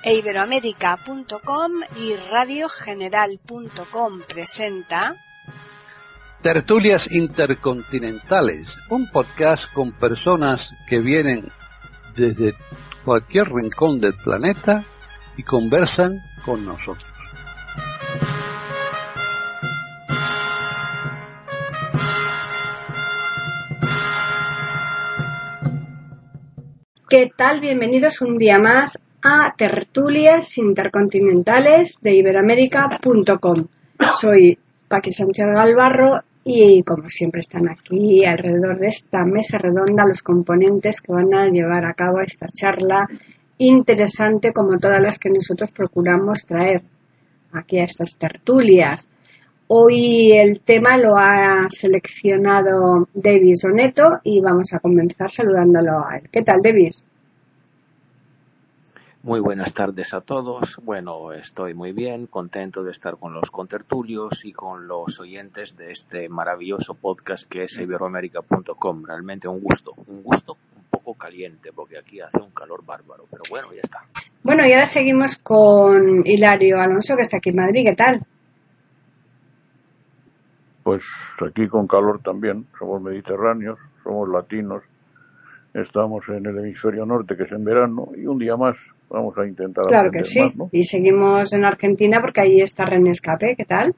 Iberoamérica.com y radiogeneral.com presenta Tertulias Intercontinentales, un podcast con personas que vienen desde cualquier rincón del planeta y conversan con nosotros. ¿Qué tal? Bienvenidos un día más a Tertulias Intercontinentales de Iberoamérica.com. Soy Paqui Sánchez Galvarro y como siempre están aquí alrededor de esta mesa redonda los componentes que van a llevar a cabo esta charla interesante como todas las que nosotros procuramos traer aquí a estas tertulias. Hoy el tema lo ha seleccionado Davis Oneto y vamos a comenzar saludándolo a él. ¿Qué tal, Davis? Muy buenas tardes a todos. Bueno, estoy muy bien, contento de estar con los contertulios y con los oyentes de este maravilloso podcast que es Iberoamérica.com. Realmente un gusto un poco caliente porque aquí hace un calor bárbaro, pero bueno, ya está. Bueno, y ahora seguimos con Hilario Alonso, que está aquí en Madrid. ¿Qué tal? Pues aquí con calor también, somos mediterráneos, somos latinos, estamos en el hemisferio norte, que es en verano, y un día más vamos a intentar claro aprender que sí. más, ¿no? Y seguimos en Argentina porque ahí está René Escape. ¿Qué tal?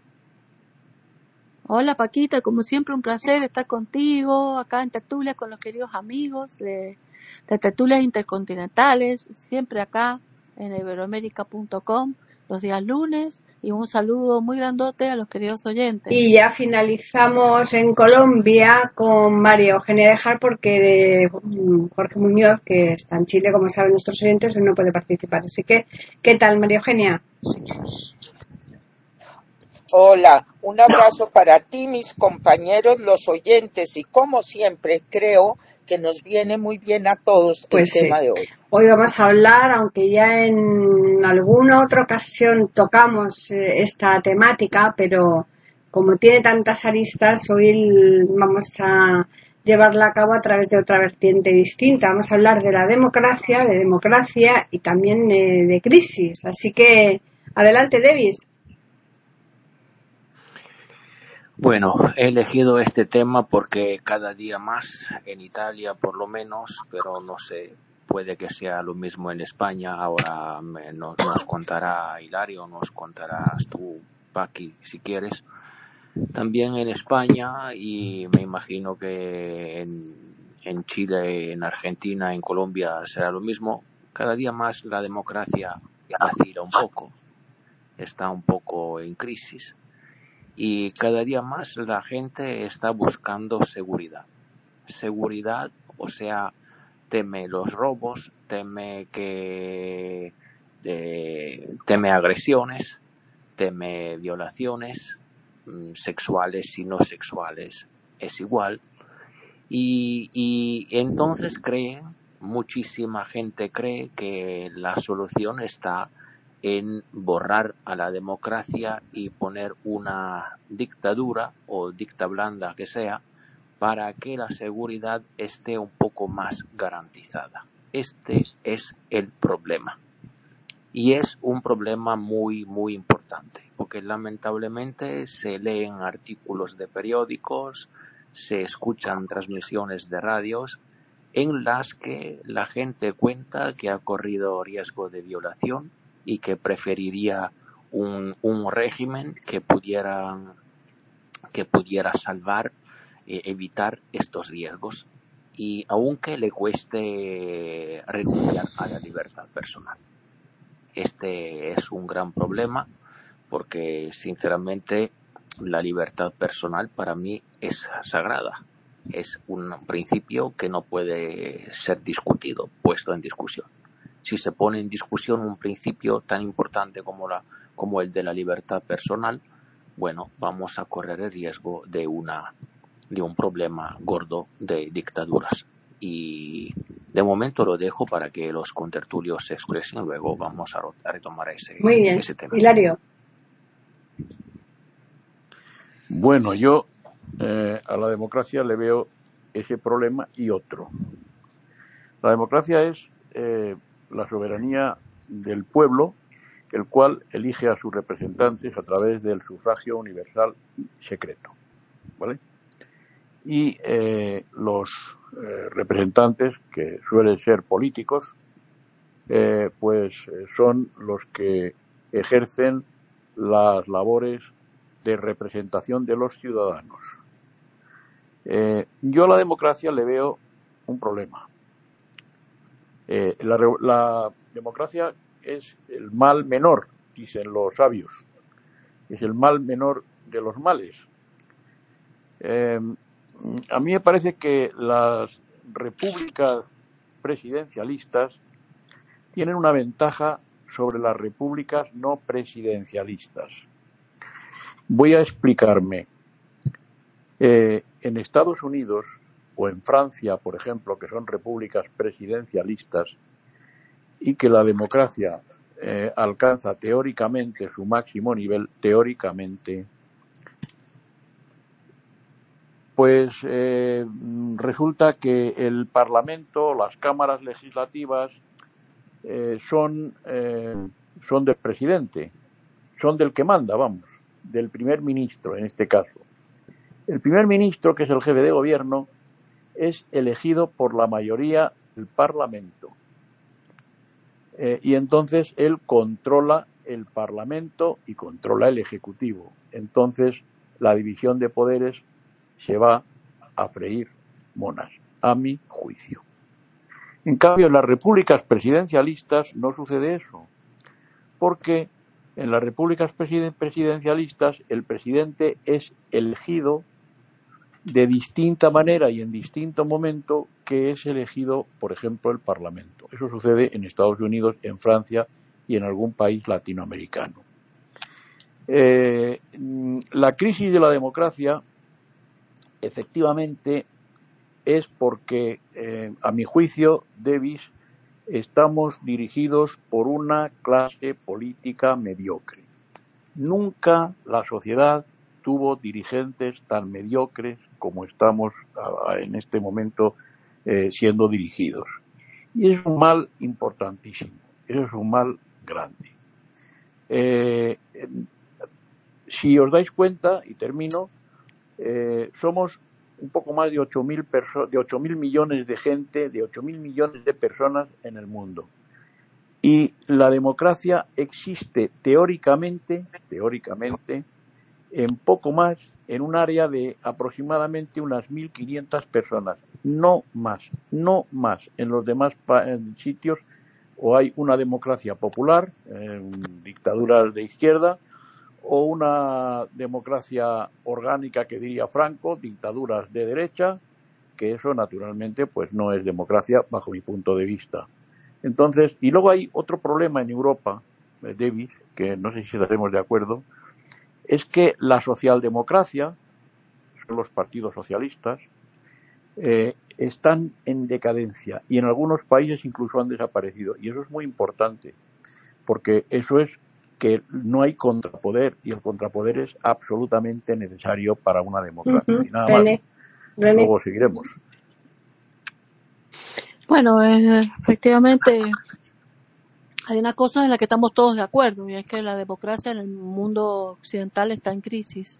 Hola Paquita, como siempre un placer estar contigo acá en Tertulias con los queridos amigos de Tertulias Intercontinentales, siempre acá en Iberoamérica.com los días lunes, y un saludo muy grandote a los queridos oyentes. Y ya finalizamos en Colombia con María Eugenia Dejar porque Jorge Muñoz, que está en Chile, como saben nuestros oyentes, hoy no puede participar. Así que, ¿qué tal, María Eugenia? Hola, un abrazo para ti, mis compañeros, los oyentes, y como siempre creo que nos viene muy bien a todos pues el tema de hoy. Hoy vamos a hablar, aunque ya en alguna otra ocasión tocamos esta temática, pero como tiene tantas aristas, hoy vamos a llevarla a cabo a través de otra vertiente distinta. Vamos a hablar de la democracia y también de crisis. Así que, adelante, Davis. Bueno, he elegido este tema porque cada día más, en Italia por lo menos, pero no sé, puede que sea lo mismo en España. Ahora nos contará Hilario, nos contarás tú, Paqui, si quieres. También en España, y me imagino que en Chile, en Argentina, en Colombia será lo mismo. Cada día más la democracia vacila un poco, está un poco en crisis. Y cada día más la gente está buscando seguridad. Seguridad, o sea, teme los robos, teme agresiones, teme violaciones, sexuales y no sexuales, es igual. Y entonces muchísima gente cree que la solución está en borrar a la democracia y poner una dictadura o dicta blanda que sea para que la seguridad esté un poco más garantizada. Este es el problema. Y es un problema muy, muy importante, porque lamentablemente se leen artículos de periódicos, se escuchan transmisiones de radios en las que la gente cuenta que ha corrido riesgo de violación y que preferiría un régimen que pudiera salvar, evitar estos riesgos, y aunque le cueste renunciar a la libertad personal. Este es un gran problema porque, sinceramente, la libertad personal para mí es sagrada. Es un principio que no puede ser discutido, puesto en discusión. Si se pone en discusión un principio tan importante como el de la libertad personal, bueno, vamos a correr el riesgo de un problema gordo de dictaduras. Y de momento lo dejo para que los contertulios se expresen, luego vamos a retomar ese tema. Muy bien, Hilario. Bueno, yo a la democracia le veo ese problema y otro. La democracia es la soberanía del pueblo, el cual elige a sus representantes a través del sufragio universal secreto, ¿vale? Y los representantes, que suelen ser políticos, son los que ejercen las labores de representación de los ciudadanos. Yo a la democracia le veo un problema. La democracia es el mal menor, dicen los sabios. Es el mal menor de los males. A mí me parece que las repúblicas presidencialistas tienen una ventaja sobre las repúblicas no presidencialistas. Voy a explicarme. En Estados Unidos o en Francia, por ejemplo, que son repúblicas presidencialistas y que la democracia alcanza teóricamente su máximo nivel, teóricamente, pues resulta que el Parlamento, las cámaras legislativas son del presidente, son del que manda, vamos, del primer ministro en este caso. El primer ministro, que es el jefe de gobierno, es elegido por la mayoría del Parlamento. Y entonces él controla el Parlamento y controla el Ejecutivo. Entonces la división de poderes se va a freír monas, a mi juicio. En cambio, en las repúblicas presidencialistas no sucede eso, porque en las repúblicas presidencialistas el presidente es elegido de distinta manera y en distinto momento que es elegido, por ejemplo, el Parlamento. Eso sucede en Estados Unidos, en Francia y en algún país latinoamericano. La crisis de la democracia, efectivamente, es porque, a mi juicio, Davis, estamos dirigidos por una clase política mediocre. Nunca la sociedad tuvo dirigentes tan mediocres como estamos en este momento siendo dirigidos. Y es un mal importantísimo, eso es un mal grande. Si os dais cuenta, y termino, somos un poco más de 8.000 millones de gente, de 8.000 millones de personas en el mundo. Y la democracia existe teóricamente, en poco más, en un área de aproximadamente unas 1.500 personas. No más. En los demás sitios o hay una democracia popular, dictaduras de izquierda, o una democracia orgánica, que diría Franco, dictaduras de derecha, que eso naturalmente pues no es democracia bajo mi punto de vista. Entonces, y luego hay otro problema en Europa, David, que no sé si estaremos de acuerdo, es que la socialdemocracia, son los partidos socialistas, están en decadencia y en algunos países incluso han desaparecido. Y eso es muy importante, porque eso es que no hay contrapoder, y el contrapoder es absolutamente necesario para una democracia. Y nada más. Luego seguiremos. Bueno, efectivamente hay una cosa en la que estamos todos de acuerdo, y es que la democracia en el mundo occidental está en crisis.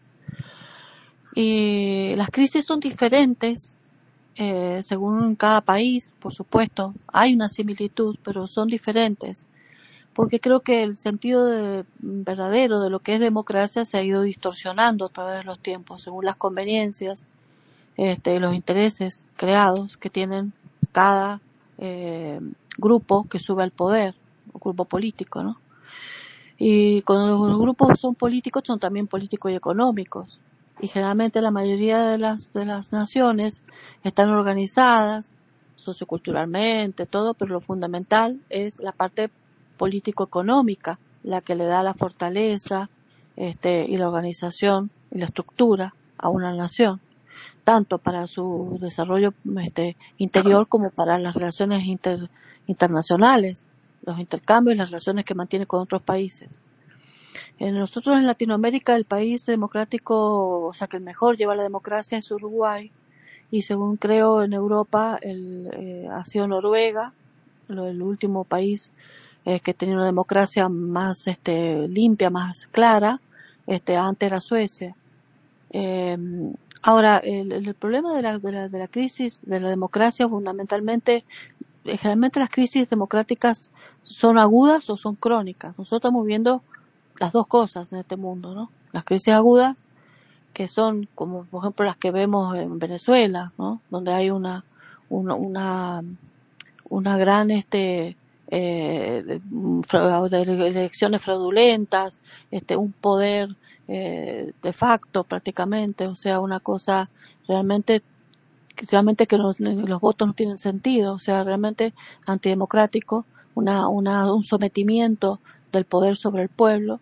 Y las crisis son diferentes según cada país, por supuesto. Hay una similitud, pero son diferentes. Porque creo que el sentido verdadero de lo que es democracia se ha ido distorsionando a través de los tiempos, según las conveniencias, los intereses creados que tienen cada grupo que sube al poder, o grupo político, ¿no? Y cuando los grupos son políticos, son también políticos y económicos. Y generalmente la mayoría de las naciones están organizadas socioculturalmente, todo, pero lo fundamental es la parte político-económica, la que le da la fortaleza y la organización y la estructura a una nación, tanto para su desarrollo interior como para las relaciones internacionales, los intercambios y las relaciones que mantiene con otros países. Nosotros en Latinoamérica, el país democrático, o sea que el mejor lleva la democracia es Uruguay, y según creo en Europa ha sido Noruega, el último país que tenía una democracia más limpia, más clara. Antes era Suecia. Ahora, el problema de la crisis de la democracia fundamentalmente, generalmente las crisis democráticas son agudas o son crónicas. Nosotros estamos viendo las dos cosas en este mundo, ¿no? Las crisis agudas, que son como por ejemplo las que vemos en Venezuela, ¿no? Donde hay una gran elecciones fraudulentas, un poder de facto prácticamente, o sea, una cosa realmente que los votos no tienen sentido, o sea, realmente antidemocrático, un sometimiento del poder sobre el pueblo,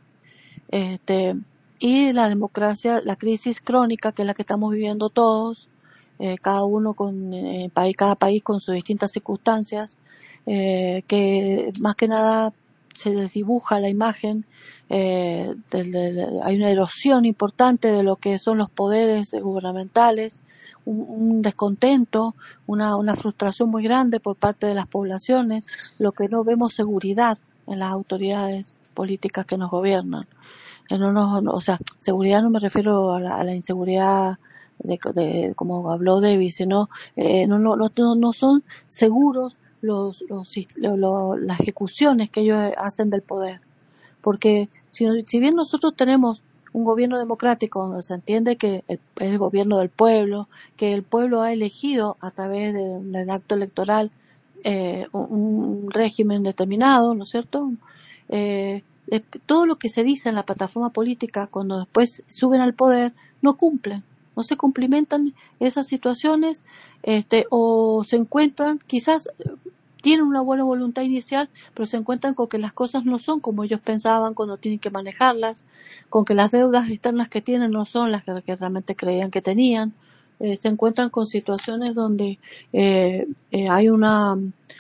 y la democracia, la crisis crónica, que es la que estamos viviendo todos, cada uno cada país con sus distintas circunstancias, que más que nada se desdibuja la imagen, hay una erosión importante de lo que son los poderes gubernamentales, un descontento, una frustración muy grande por parte de las poblaciones, lo que no vemos seguridad en las autoridades políticas que nos gobiernan. O sea, seguridad no me refiero a la inseguridad como habló Debbie, sino no son seguros las ejecuciones que ellos hacen del poder. Porque si bien nosotros tenemos un gobierno democrático donde se entiende que es el gobierno del pueblo, que el pueblo ha elegido a través del acto electoral un régimen determinado, ¿no es cierto? Todo lo que se dice en la plataforma política cuando después suben al poder no cumplen, no se cumplimentan esas situaciones, o se encuentran, quizás tienen una buena voluntad inicial, pero se encuentran con que las cosas no son como ellos pensaban cuando tienen que manejarlas, con que las deudas externas que tienen no son las que realmente creían que tenían, se encuentran con situaciones donde hay una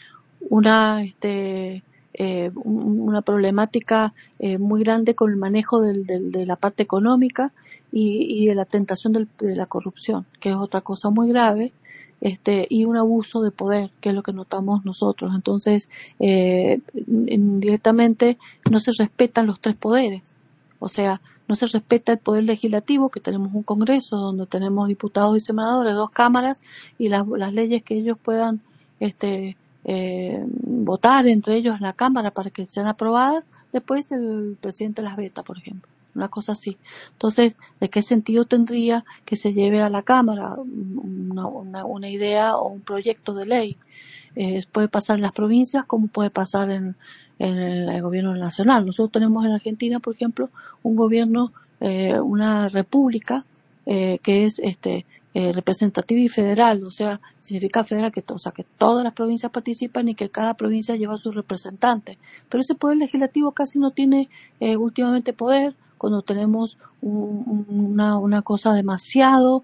problemática muy grande con el manejo de la parte económica y de la tentación de la corrupción, que es otra cosa muy grave, y un abuso de poder, que es lo que notamos nosotros. Entonces, directamente no se respetan los tres poderes. O sea, no se respeta el poder legislativo, que tenemos un Congreso donde tenemos diputados y senadores, 2 cámaras, y las leyes que ellos puedan votar entre ellos en la Cámara para que sean aprobadas, después el presidente las veta, por ejemplo, una cosa así. Entonces, ¿de qué sentido tendría que se lleve a la Cámara una idea o un proyecto de ley? Puede pasar en las provincias como puede pasar en el gobierno nacional. Nosotros tenemos en Argentina, por ejemplo, un gobierno, una república que es representativa y federal, o sea, significa federal, que todas las provincias participan y que cada provincia lleva a su representante. Pero ese poder legislativo casi no tiene últimamente poder cuando tenemos una cosa demasiado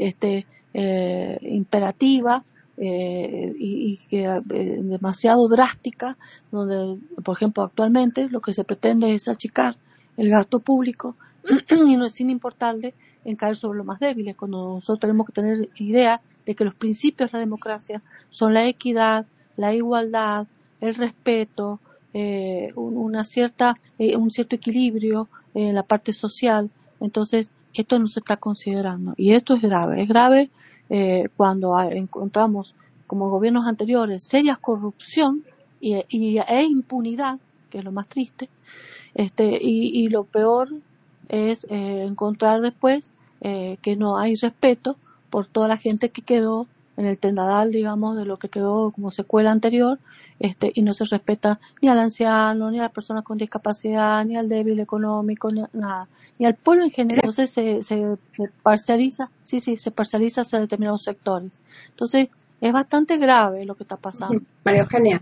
imperativa y que demasiado drástica, donde, por ejemplo, actualmente lo que se pretende es achicar el gasto público y no es sin importarle en caer sobre los más débiles, cuando nosotros tenemos que tener idea de que los principios de la democracia son la equidad, la igualdad, el respeto, un cierto equilibrio en la parte social. Entonces, esto no se está considerando y esto es grave cuando encontramos, como gobiernos anteriores, serias corrupción e impunidad, que es lo más triste, y lo peor es encontrar después que no hay respeto por toda la gente que quedó en el tendadal, digamos, de lo que quedó como secuela anterior, y no se respeta ni al anciano, ni a las personas con discapacidad, ni al débil económico, ni nada, ni al pueblo en general. Entonces se parcializa, se parcializa hacia determinados sectores. Entonces es bastante grave lo que está pasando. María Eugenia.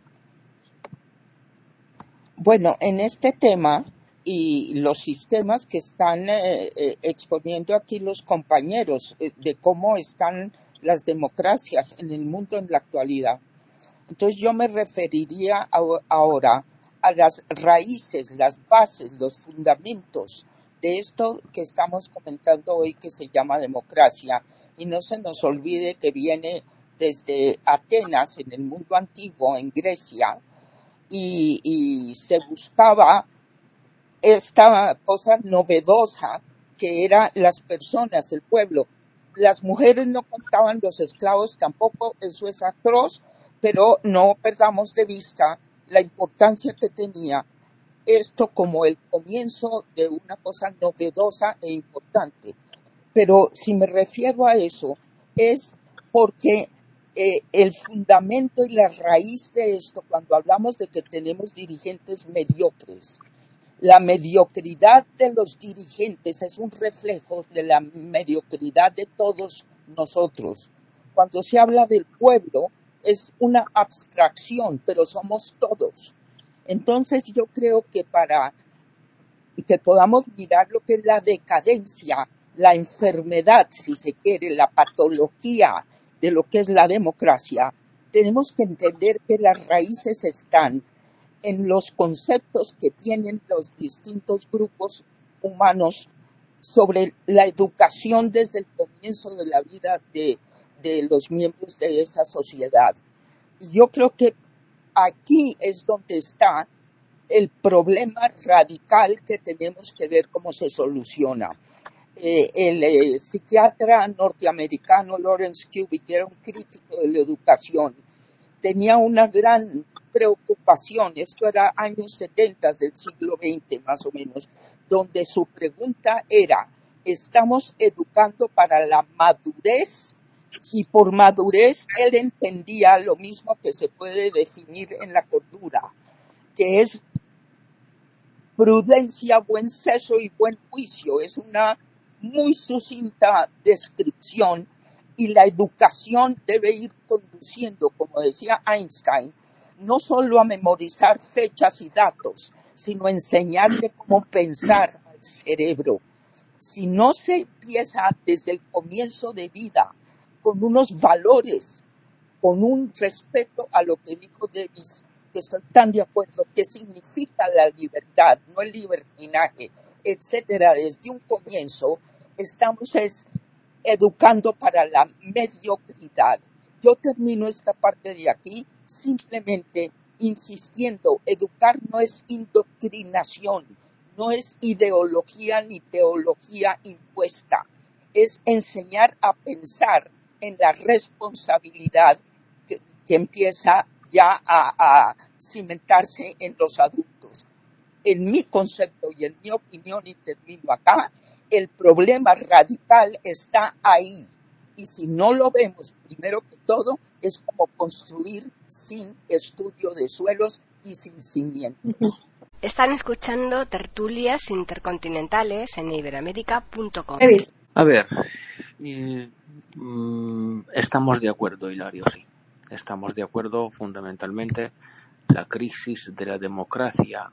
Bueno, en este tema y los sistemas que están exponiendo aquí los compañeros de cómo están las democracias en el mundo en la actualidad. Entonces yo me referiría ahora a las raíces, las bases, los fundamentos de esto que estamos comentando hoy, que se llama democracia. Y no se nos olvide que viene desde Atenas, en el mundo antiguo, en Grecia, y se buscaba esta cosa novedosa que eran las personas, el pueblo. Las mujeres no contaban, los esclavos tampoco, eso es atroz, pero no perdamos de vista la importancia que tenía esto como el comienzo de una cosa novedosa e importante. Pero si me refiero a eso, es porque el fundamento y la raíz de esto, cuando hablamos de que tenemos dirigentes mediocres, la mediocridad de los dirigentes es un reflejo de la mediocridad de todos nosotros. Cuando se habla del pueblo, es una abstracción, pero somos todos. Entonces yo creo que para que podamos mirar lo que es la decadencia, la enfermedad, si se quiere, la patología de lo que es la democracia, tenemos que entender que las raíces están en los conceptos que tienen los distintos grupos humanos sobre la educación desde el comienzo de la vida de los miembros de esa sociedad. Y yo creo que aquí es donde está el problema radical que tenemos que ver cómo se soluciona. El psiquiatra norteamericano Lawrence Kubick, que era un crítico de la educación, tenía una gran preocupación, esto era años 70 del siglo XX más o menos, donde su pregunta era, ¿estamos educando para la madurez? Y por madurez él entendía lo mismo que se puede definir en la cordura, que es prudencia, buen seso y buen juicio. Es una muy sucinta descripción y la educación debe ir conduciendo, como decía Einstein, no solo a memorizar fechas y datos, sino a enseñarle cómo pensar al cerebro. Si no se empieza desde el comienzo de vida con unos valores, con un respeto a lo que dijo Davis, que estoy tan de acuerdo, que significa la libertad, no el libertinaje, etcétera, desde un comienzo, estamos educando para la mediocridad. Yo termino esta parte de aquí simplemente insistiendo, educar no es indoctrinación, no es ideología ni teología impuesta, es enseñar a pensar en la responsabilidad que empieza ya a cimentarse en los adultos. En mi concepto y en mi opinión, y termino acá, el problema radical está ahí. Y si no lo vemos, primero que todo, es como construir sin estudio de suelos y sin cimientos. Están escuchando tertulias intercontinentales en iberoamerica.com. A ver, estamos de acuerdo, Hilario, sí. Estamos de acuerdo fundamentalmente. La crisis de la democracia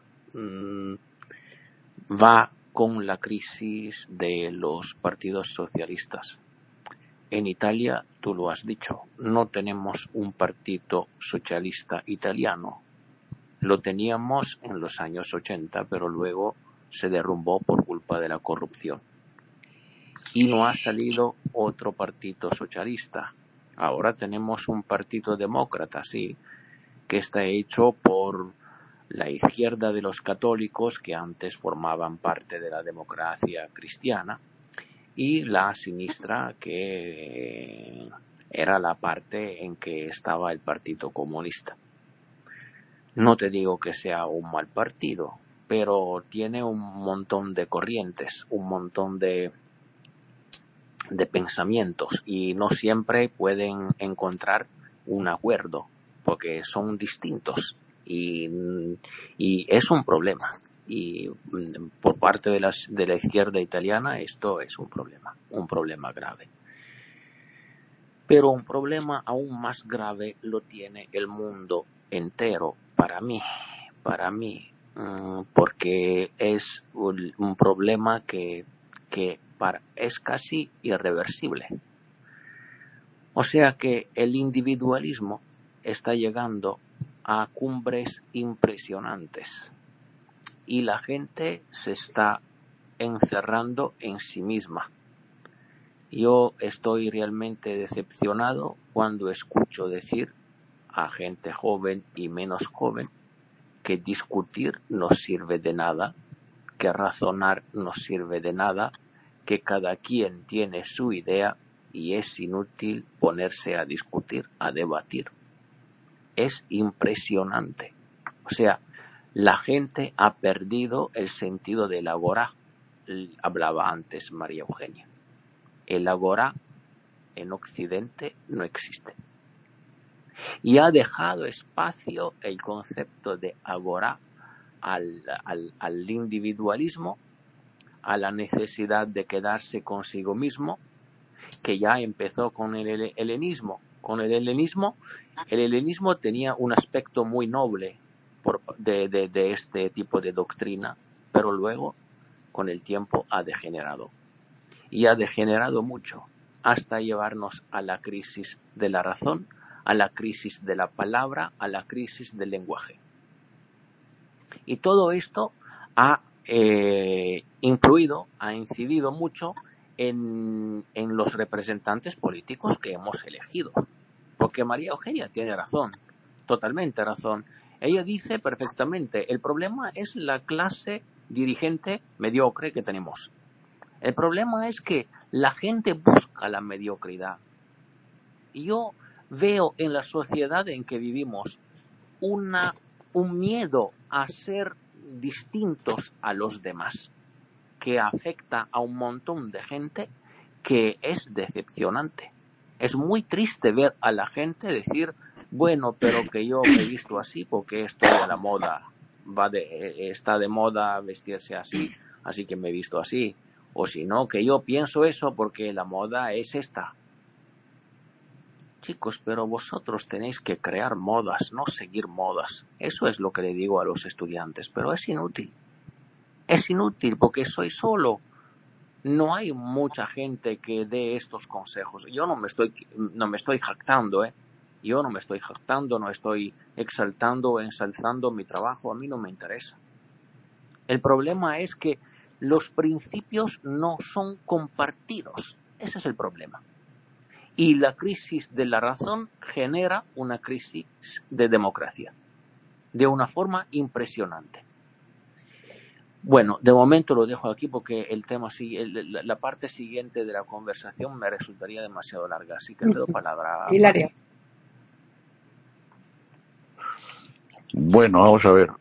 va con la crisis de los partidos socialistas. En Italia, tú lo has dicho, no tenemos un partido socialista italiano. Lo teníamos en los años 80, pero luego se derrumbó por culpa de la corrupción. Y no ha salido otro partido socialista. Ahora tenemos un partido demócrata, sí, que está hecho por la izquierda de los católicos, que antes formaban parte de la democracia cristiana, y la sinistra, que era la parte en que estaba el Partido Comunista. No te digo que sea un mal partido, pero tiene un montón de corrientes, un montón de pensamientos, y no siempre pueden encontrar un acuerdo porque son distintos, y es un problema. Y por parte de la izquierda italiana esto es un problema grave. Pero un problema aún más grave lo tiene el mundo entero, para mí, porque es un problema que es casi irreversible. O sea que el individualismo está llegando a cumbres impresionantes y la gente se está encerrando en sí misma. Yo estoy realmente decepcionado cuando escucho decir a gente joven y menos joven que discutir no sirve de nada, que razonar no sirve de nada, que cada quien tiene su idea y es inútil ponerse a discutir, a debatir. Es impresionante. O sea, la gente ha perdido el sentido del agora. Hablaba antes María Eugenia. El agora en Occidente no existe. Y ha dejado espacio el concepto de agora al individualismo, a la necesidad de quedarse consigo mismo, que ya empezó con el helenismo. Con el helenismo tenía un aspecto muy noble de este tipo de doctrina, pero luego, con el tiempo, ha degenerado. Y ha degenerado mucho, hasta llevarnos a la crisis de la razón, a la crisis de la palabra, a la crisis del lenguaje. Y todo esto ha incidido mucho en los representantes políticos que hemos elegido. Porque María Eugenia tiene razón, totalmente razón. Ella dice perfectamente, el problema es la clase dirigente mediocre que tenemos. El problema es que la gente busca la mediocridad. Y yo veo en la sociedad en que vivimos un miedo a ser distintos a los demás, que afecta a un montón de gente, que es decepcionante. Es muy triste ver a la gente decir, bueno, pero que yo me he visto así porque estoy a la moda, está de moda vestirse así, así que me he visto así. O si no, que yo pienso eso porque la moda es esta. Chicos, pero vosotros tenéis que crear modas, no seguir modas. Eso es lo que le digo a los estudiantes, pero es inútil. Es inútil porque soy solo. No hay mucha gente que dé estos consejos. Yo no me estoy jactando, Yo no me estoy jactando, no estoy exaltando o ensalzando mi trabajo. A mí no me interesa. El problema es que los principios no son compartidos. Ese es el problema. Y la crisis de la razón genera una crisis de democracia, de una forma impresionante. Bueno, de momento lo dejo aquí porque el tema, la parte siguiente de la conversación me resultaría demasiado larga, así que le doy palabra a Hilario. Bueno, vamos a ver.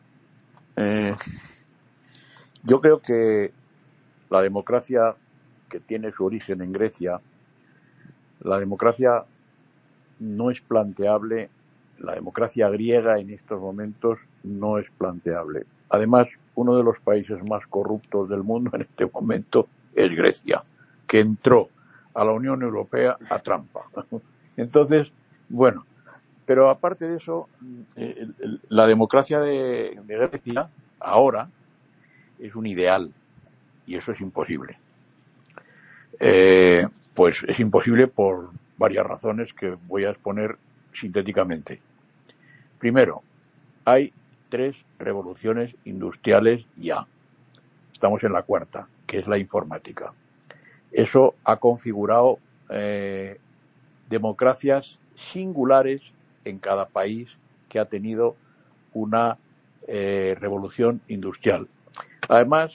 Yo creo que la democracia, que tiene su origen en Grecia, la democracia no es planteable, la democracia griega en estos momentos no es planteable. Además, uno de los países más corruptos del mundo en este momento es Grecia, que entró a la Unión Europea a trampa. Entonces, bueno, pero aparte de eso, la democracia de Grecia ahora es un ideal y eso es imposible. Pues es imposible por varias razones que voy a exponer sintéticamente. Primero, hay 3 revoluciones industriales ya. Estamos en la 4ª, que es la informática. Eso ha configurado democracias singulares en cada país que ha tenido una revolución industrial. Además,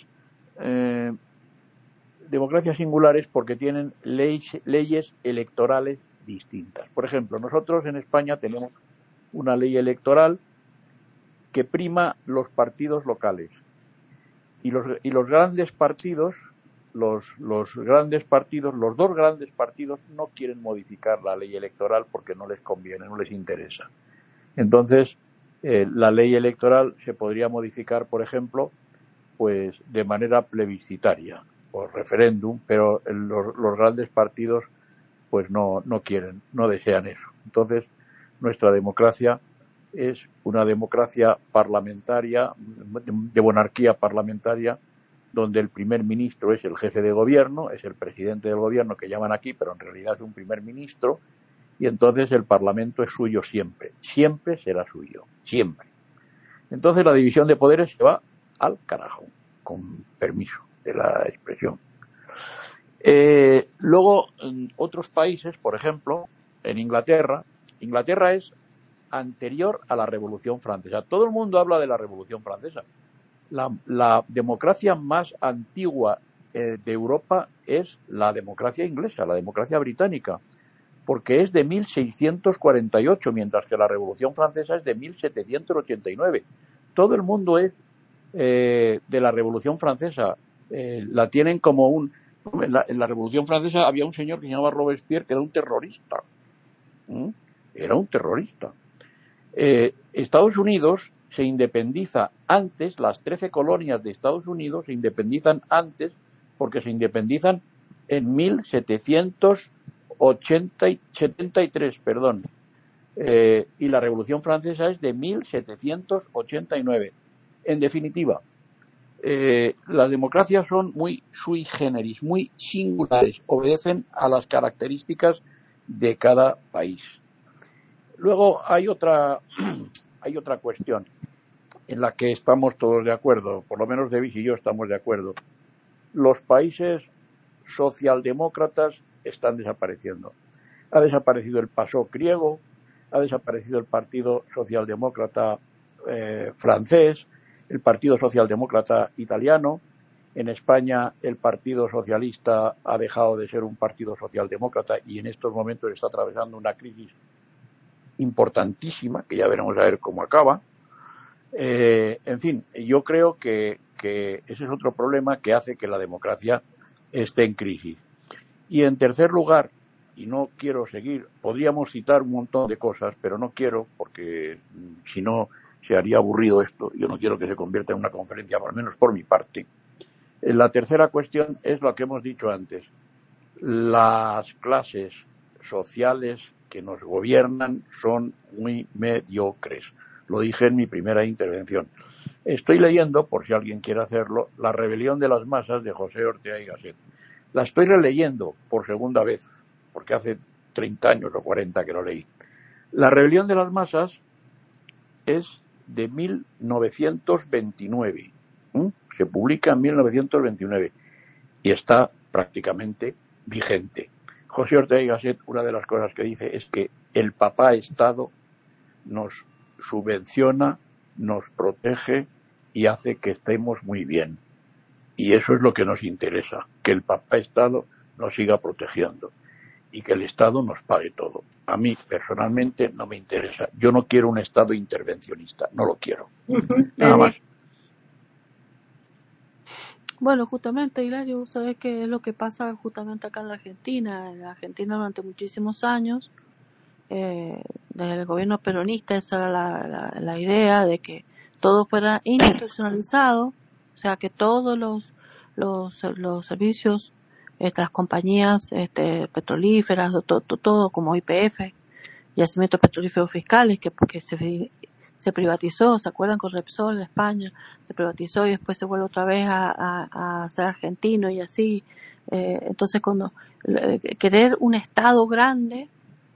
democracias singulares porque tienen leyes electorales distintas. Por ejemplo, nosotros en España tenemos una ley electoral que prima los partidos locales y los grandes partidos, los dos grandes partidos no quieren modificar la ley electoral porque no les conviene, no les interesa. Entonces, la ley electoral se podría modificar, por ejemplo, pues de manera plebiscitaria o referéndum, pero los grandes partidos pues no quieren, no desean eso. Entonces, nuestra democracia es una democracia parlamentaria, de monarquía parlamentaria, donde el primer ministro es el jefe de gobierno, es el presidente del gobierno que llaman aquí, pero en realidad es un primer ministro, y entonces el parlamento es suyo siempre, siempre será suyo, siempre. Entonces la división de poderes se va al carajo, con permiso de la expresión. Luego, en otros países, por ejemplo, en Inglaterra es anterior a la Revolución Francesa. Todo el mundo habla de la Revolución Francesa. La democracia más antigua de Europa es la democracia inglesa, la democracia británica, porque es de 1648, mientras que la Revolución Francesa es de 1789. Todo el mundo es de la Revolución Francesa. La tienen como un... En la Revolución Francesa había un señor que se llamaba Robespierre, que era un terrorista. Era un terrorista. Estados Unidos se independiza antes, las 13 colonias de Estados Unidos se independizan antes, porque se independizan en 1773, perdón. Y la Revolución Francesa es de 1789. En definitiva, las democracias son muy sui generis, muy singulares, obedecen a las características de cada país. Luego hay otra cuestión en la que estamos todos de acuerdo, por lo menos David y yo estamos de acuerdo. Los países socialdemócratas están desapareciendo. Ha desaparecido el PASOK griego, ha desaparecido el Partido Socialdemócrata francés, el Partido Socialdemócrata italiano. En España el Partido Socialista ha dejado de ser un partido socialdemócrata y en estos momentos está atravesando una crisis importantísima, que ya veremos a ver cómo acaba. En fin, yo creo que ese es otro problema que hace que la democracia esté en crisis. Y en tercer lugar, y no quiero seguir, podríamos citar un montón de cosas, pero no quiero, porque si no se haría aburrido esto. Yo no quiero que se convierta en una conferencia, al menos por mi parte. La tercera cuestión es lo que hemos dicho antes. Las clases sociales que nos gobiernan son muy mediocres. Lo dije en mi primera intervención. Estoy leyendo, por si alguien quiere hacerlo, La rebelión de las masas de José Ortega y Gasset. La estoy releyendo por segunda vez, porque hace 30 años o 40 que lo leí. La rebelión de las masas es de 1929. Se publica en 1929 y está prácticamente vigente. José Ortega y Gasset, una de las cosas que dice es que el papá Estado nos subvenciona, nos protege y hace que estemos muy bien. Y eso es lo que nos interesa, que el papá Estado nos siga protegiendo y que el Estado nos pague todo. A mí, personalmente, no me interesa. Yo no quiero un Estado intervencionista, no lo quiero. Nada más. Bueno, justamente, Hilario, ¿sabes qué es lo que pasa justamente acá en la Argentina? En la Argentina durante muchísimos años, desde el gobierno peronista, esa era la idea de que todo fuera institucionalizado, o sea, que todos los servicios, las compañías petrolíferas, todo como YPF, yacimientos petrolíferos fiscales, que se privatizó, ¿se acuerdan? Con Repsol en España, se privatizó y después se vuelve otra vez a ser argentino y así. Entonces, cuando querer un Estado grande,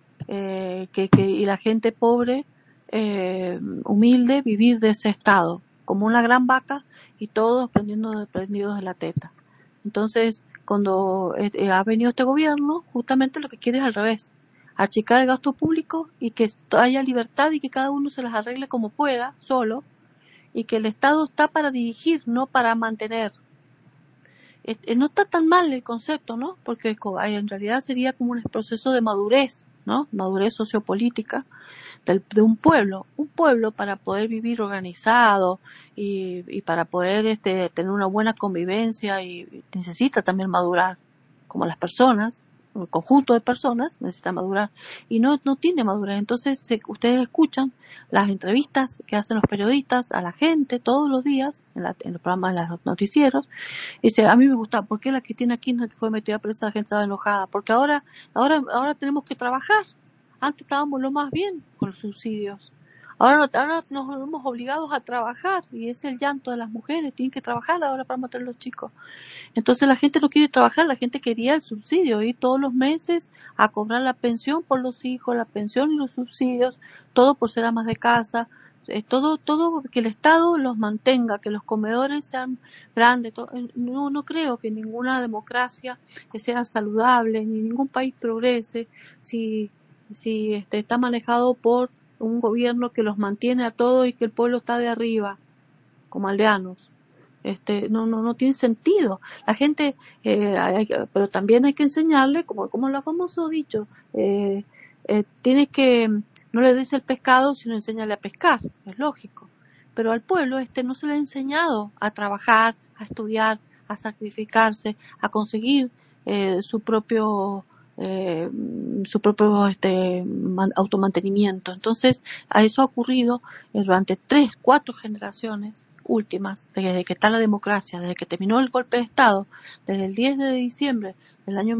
y la gente pobre, humilde, vivir de ese Estado, como una gran vaca y todos prendidos de la teta. Entonces, cuando ha venido este gobierno, justamente lo que quiere es al revés, achicar el gasto público y que haya libertad y que cada uno se las arregle como pueda, solo, y que el Estado está para dirigir, no para mantener. No está tan mal el concepto, ¿no? Porque en realidad sería como un proceso de madurez, ¿no? Madurez sociopolítica de un pueblo para poder vivir organizado y para poder tener una buena convivencia, y necesita también madurar, como las personas. Un conjunto de personas necesita madurar y no tiene madurez. Entonces ustedes escuchan las entrevistas que hacen los periodistas a la gente todos los días en los programas, en los noticieros, y dice: a mí me gusta, ¿por qué la Cristina Kirchner, que fue metida presa, la gente estaba enojada? Porque ahora tenemos que trabajar. Antes estábamos lo más bien con los subsidios. Ahora nos vemos obligados a trabajar, y es el llanto de las mujeres, tienen que trabajar ahora para matar a los chicos. Entonces la gente no quiere trabajar, la gente quería el subsidio, ir todos los meses a cobrar la pensión por los hijos, la pensión y los subsidios, todo por ser amas de casa, todo que el Estado los mantenga, que los comedores sean grandes. No creo que ninguna democracia que sea saludable, ni ningún país progrese si está manejado por un gobierno que los mantiene a todos y que el pueblo está de arriba, como aldeanos. No tiene sentido. La gente, pero también hay que enseñarle, como lo famoso dicho, tienes que, no le des el pescado, sino enséñale a pescar, es lógico. Pero al pueblo no se le ha enseñado a trabajar, a estudiar, a sacrificarse, a conseguir su propio automantenimiento. Entonces, a eso ha ocurrido durante 3, 4 generaciones últimas, desde que está la democracia, desde que terminó el golpe de Estado, desde el 10 de diciembre del año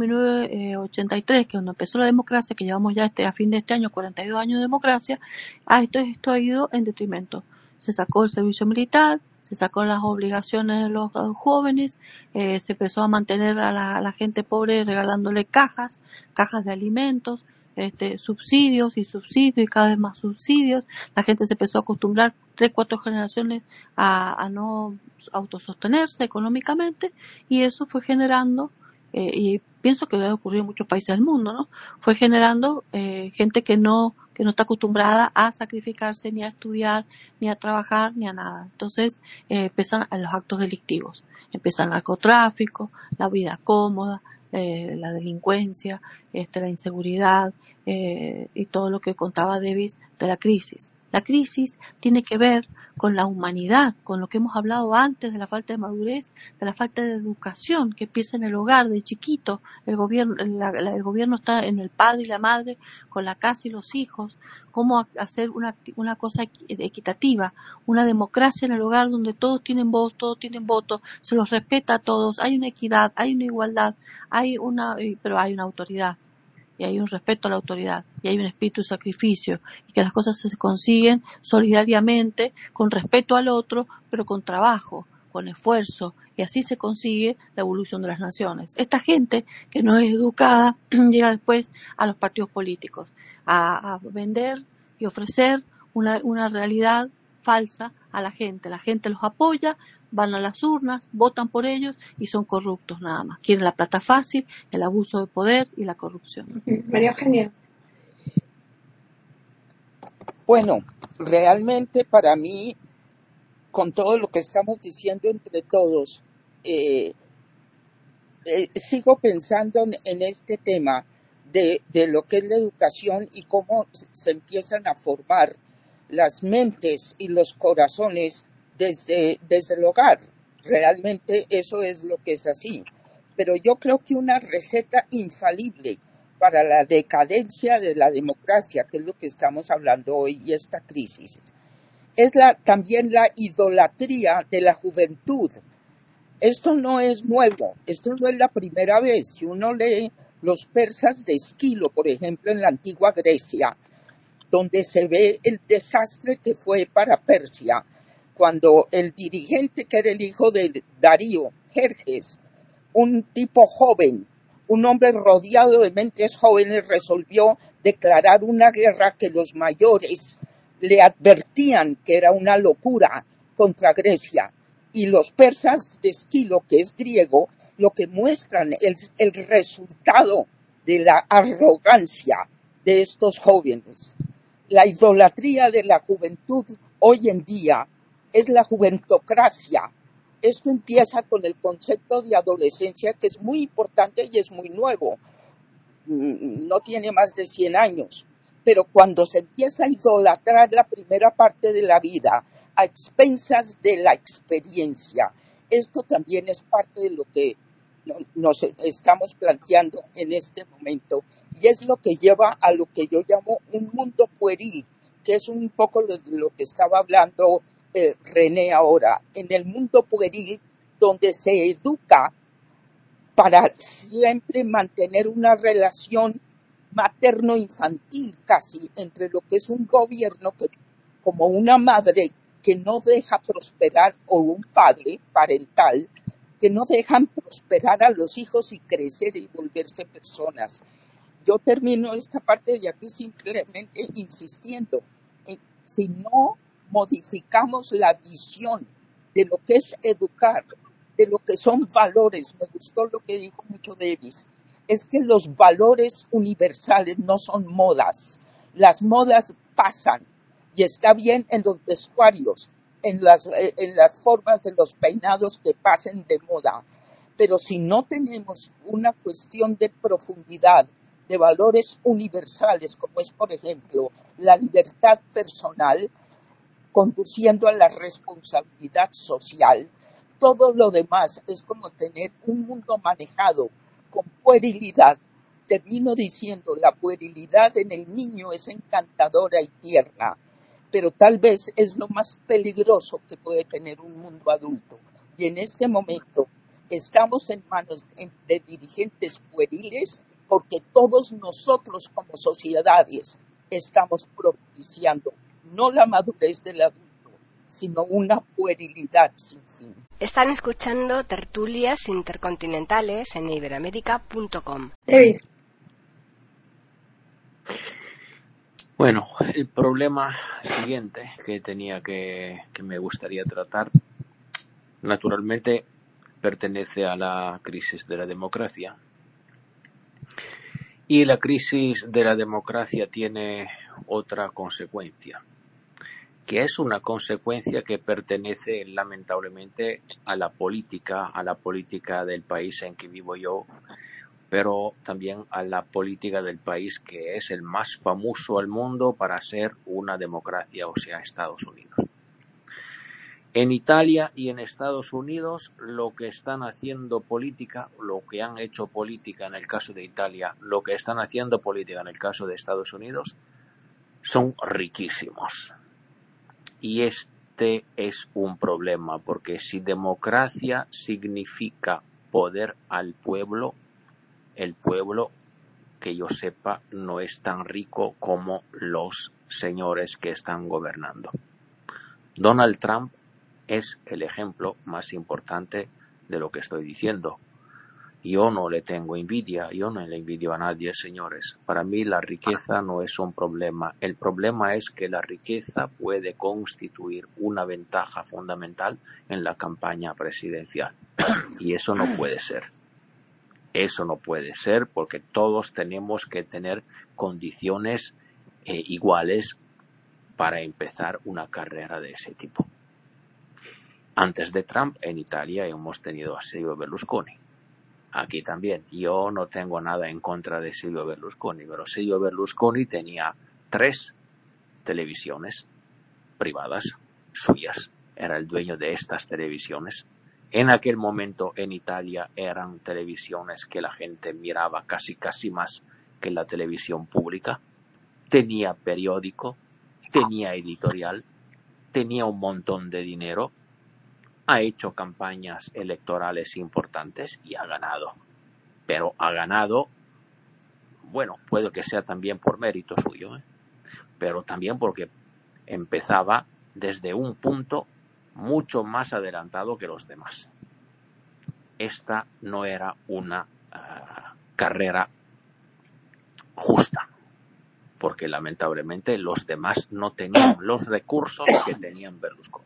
1983, que cuando empezó la democracia, que llevamos ya a fin de este año 42 años de democracia, esto ha ido en detrimento. Se sacó el servicio militar, se sacó las obligaciones de los jóvenes, se empezó a mantener a la gente pobre regalándole cajas de alimentos, subsidios y cada vez más subsidios. La gente se empezó a acostumbrar 3, 4 generaciones a no autosostenerse económicamente, y eso fue generando, y pienso que debe ocurrir en muchos países del mundo, ¿no? Fue generando gente que no está acostumbrada a sacrificarse, ni a estudiar, ni a trabajar, ni a nada. Entonces empiezan los actos delictivos, empieza el narcotráfico, la vida cómoda, la delincuencia, la inseguridad, y todo lo que contaba Davis de la crisis. La crisis tiene que ver con la humanidad, con lo que hemos hablado antes de la falta de madurez, de la falta de educación que empieza en el hogar, de chiquito. El gobierno está en el padre y la madre, con la casa y los hijos. Cómo hacer una cosa equitativa, una democracia en el hogar donde todos tienen voz, todos tienen voto, se los respeta a todos, hay una equidad, hay una igualdad, pero hay una autoridad. Y hay un respeto a la autoridad, y hay un espíritu de sacrificio, y que las cosas se consiguen solidariamente, con respeto al otro, pero con trabajo, con esfuerzo, y así se consigue la evolución de las naciones. Esta gente que no es educada llega después a los partidos políticos, a vender y ofrecer una realidad falsa a la gente los apoya, van a las urnas, votan por ellos y son corruptos nada más. Quieren la plata fácil, el abuso de poder y la corrupción. María Eugenia. Bueno, realmente para mí, con todo lo que estamos diciendo entre todos, sigo pensando en este tema de lo que es la educación y cómo se empiezan a formar las mentes y los corazones desde el hogar. Realmente eso es lo que es así. Pero yo creo que una receta infalible para la decadencia de la democracia, que es lo que estamos hablando hoy, y esta crisis, es también la idolatría de la juventud. Esto no es nuevo, esto no es la primera vez. Si uno lee los persas de Esquilo, por ejemplo, en la antigua Grecia, donde se ve el desastre que fue para Persia, cuando el dirigente, que era el hijo de Darío, Jerjes, un tipo joven, un hombre rodeado de mentes jóvenes, resolvió declarar una guerra que los mayores le advertían que era una locura contra Grecia. Y los persas de Esquilo, que es griego, lo que muestran es el resultado de la arrogancia de estos jóvenes. La idolatría de la juventud hoy en día es la juventocracia. Esto empieza con el concepto de adolescencia, que es muy importante y es muy nuevo. No tiene más de 100 años. Pero cuando se empieza a idolatrar la primera parte de la vida a expensas de la experiencia, esto también es parte de lo que nos estamos planteando en este momento, y es lo que lleva a lo que yo llamo un mundo pueril, que es un poco de lo que estaba hablando René ahora. En el mundo pueril, donde se educa para siempre mantener una relación materno-infantil casi entre lo que es un gobierno como una madre que no deja prosperar, o un padre parental que no dejan prosperar a los hijos y crecer y volverse personas. Yo termino esta parte de aquí simplemente insistiendo en, si no modificamos la visión de lo que es educar, de lo que son valores, me gustó lo que dijo mucho Davis, es que los valores universales no son modas. Las modas pasan, y está bien en los vestuarios, en las formas de los peinados que pasen de moda. Pero si no tenemos una cuestión de profundidad, de valores universales, como es, por ejemplo, la libertad personal, conduciendo a la responsabilidad social, todo lo demás es como tener un mundo manejado con puerilidad. Termino diciendo, la puerilidad en el niño es encantadora y tierna, pero tal vez es lo más peligroso que puede tener un mundo adulto. Y en este momento estamos en manos de dirigentes pueriles porque todos nosotros como sociedades estamos propiciando no la madurez del adulto, sino una puerilidad sin fin. Están escuchando tertulias intercontinentales en iberoamerica.com. Bueno, el problema siguiente que me gustaría tratar, naturalmente pertenece a la crisis de la democracia. Y la crisis de la democracia tiene otra consecuencia, que es una consecuencia que pertenece lamentablemente a la política del país en que vivo yo, pero también a la política del país que es el más famoso al mundo para ser una democracia, o sea, Estados Unidos. En Italia y en Estados Unidos lo que están haciendo política, lo que han hecho política en el caso de Italia, lo que están haciendo política en el caso de Estados Unidos, son riquísimos. Y este es un problema, porque si democracia significa poder al pueblo, el pueblo, que yo sepa, no es tan rico como los señores que están gobernando. Donald Trump es el ejemplo más importante de lo que estoy diciendo. Yo no le tengo envidia, yo no le envidio a nadie, señores. Para mí la riqueza no es un problema. El problema es que la riqueza puede constituir una ventaja fundamental en la campaña presidencial. Y eso no puede ser. Eso no puede ser porque todos tenemos que tener condiciones iguales para empezar una carrera de ese tipo. Antes de Trump, en Italia hemos tenido a Silvio Berlusconi. Aquí también. Yo no tengo nada en contra de Silvio Berlusconi, pero Silvio Berlusconi tenía 3 televisiones privadas suyas. Era el dueño de estas televisiones. En aquel momento en Italia eran televisiones que la gente miraba casi más que la televisión pública. Tenía periódico, tenía editorial, tenía un montón de dinero. Ha hecho campañas electorales importantes y ha ganado. Pero ha ganado, bueno, puede que sea también por mérito suyo, pero también porque empezaba desde un punto mucho más adelantado que los demás. Esta no era una carrera justa, porque lamentablemente los demás no tenían los recursos que tenían Berlusconi.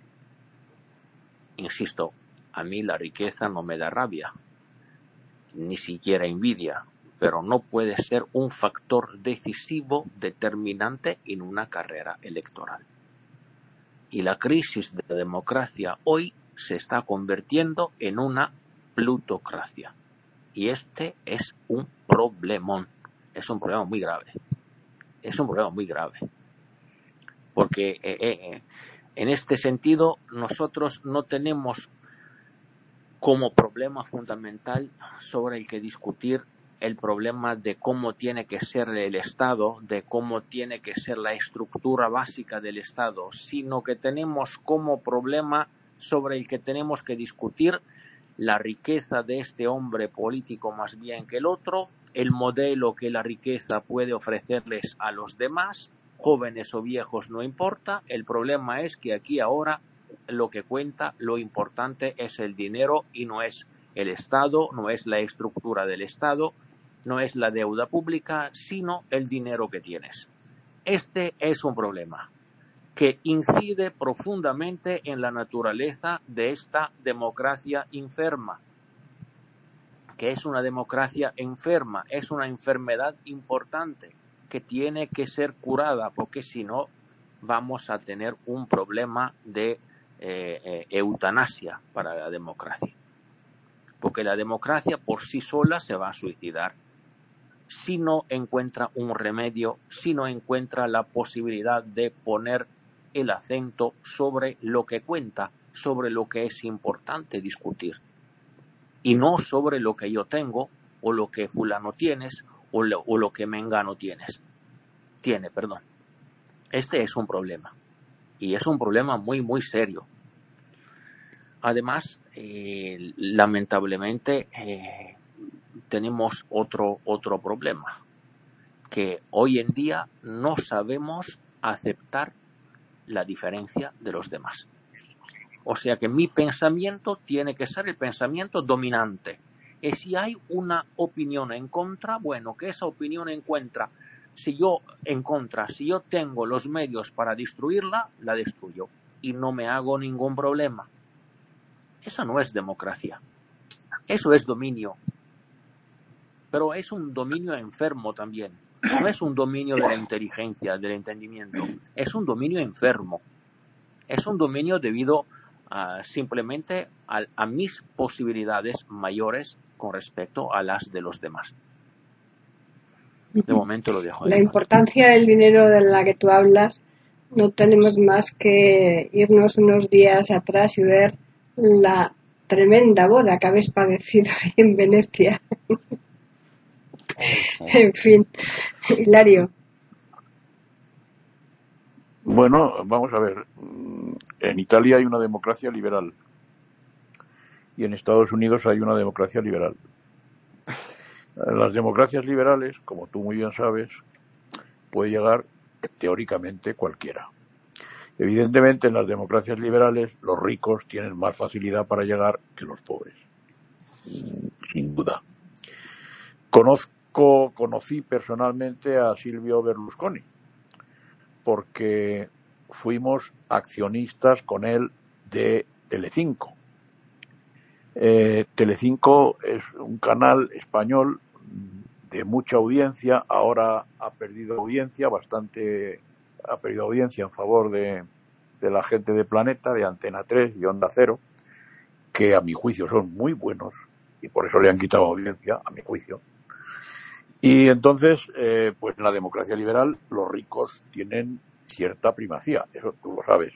Insisto, a mí la riqueza no me da rabia, ni siquiera envidia, pero no puede ser un factor decisivo, determinante en una carrera electoral. Y la crisis de la democracia hoy se está convirtiendo en una plutocracia. Y este es un problemón, es un problema muy grave. Es un problema muy grave. Porque en este sentido, nosotros no tenemos como problema fundamental sobre el que discutir el problema de cómo tiene que ser el Estado, de cómo tiene que ser la estructura básica del Estado, sino que tenemos como problema sobre el que tenemos que discutir la riqueza de este hombre político más bien que el otro, el modelo que la riqueza puede ofrecerles a los demás, jóvenes o viejos no importa, el problema es que aquí ahora lo que cuenta, lo importante es el dinero y no es el Estado, no es la estructura del Estado, no es la deuda pública, sino el dinero que tienes. Este es un problema que incide profundamente en la naturaleza de esta democracia enferma, que es una democracia enferma, es una enfermedad importante que tiene que ser curada, porque si no vamos a tener un problema de eutanasia para la democracia. Porque la democracia por sí sola se va a suicidar si no encuentra un remedio, si no encuentra la posibilidad de poner el acento sobre lo que cuenta, sobre lo que es importante discutir, y no sobre lo que yo tengo, o lo que fulano tienes, o lo que mengano tiene, perdón. Este es un problema, y es un problema muy, muy serio. Además, lamentablemente, tenemos otro problema, que hoy en día no sabemos aceptar la diferencia de los demás. O sea que mi pensamiento tiene que ser el pensamiento dominante. Y si hay una opinión en contra, bueno, que esa opinión si yo tengo los medios para destruirla, la destruyo y no me hago ningún problema. Esa no es democracia. Eso es dominio. Pero es un dominio enfermo también. No es un dominio de la inteligencia, del entendimiento. Es un dominio enfermo. Es un dominio debido simplemente a mis posibilidades mayores con respecto a las de los demás. De momento lo dejo ahí. La importancia del dinero de la que tú hablas, no tenemos más que irnos unos días atrás y ver la tremenda boda que habéis padecido ahí en Venecia. En fin, Hilario. Bueno, vamos a ver. En Italia hay una democracia liberal y en Estados Unidos hay una democracia liberal. Las democracias liberales, como tú muy bien sabes, puede llegar teóricamente cualquiera. Evidentemente, en las democracias liberales los ricos tienen más facilidad para llegar que los pobres, sin duda. Conocí personalmente a Silvio Berlusconi, porque fuimos accionistas con él de Telecinco. Telecinco es un canal español de mucha audiencia, ahora ha perdido audiencia en favor de la gente de Planeta, de Antena 3 y Onda Cero, que a mi juicio son muy buenos y por eso le han quitado audiencia, a mi juicio. Y entonces, pues en la democracia liberal los ricos tienen cierta primacía, eso tú lo sabes.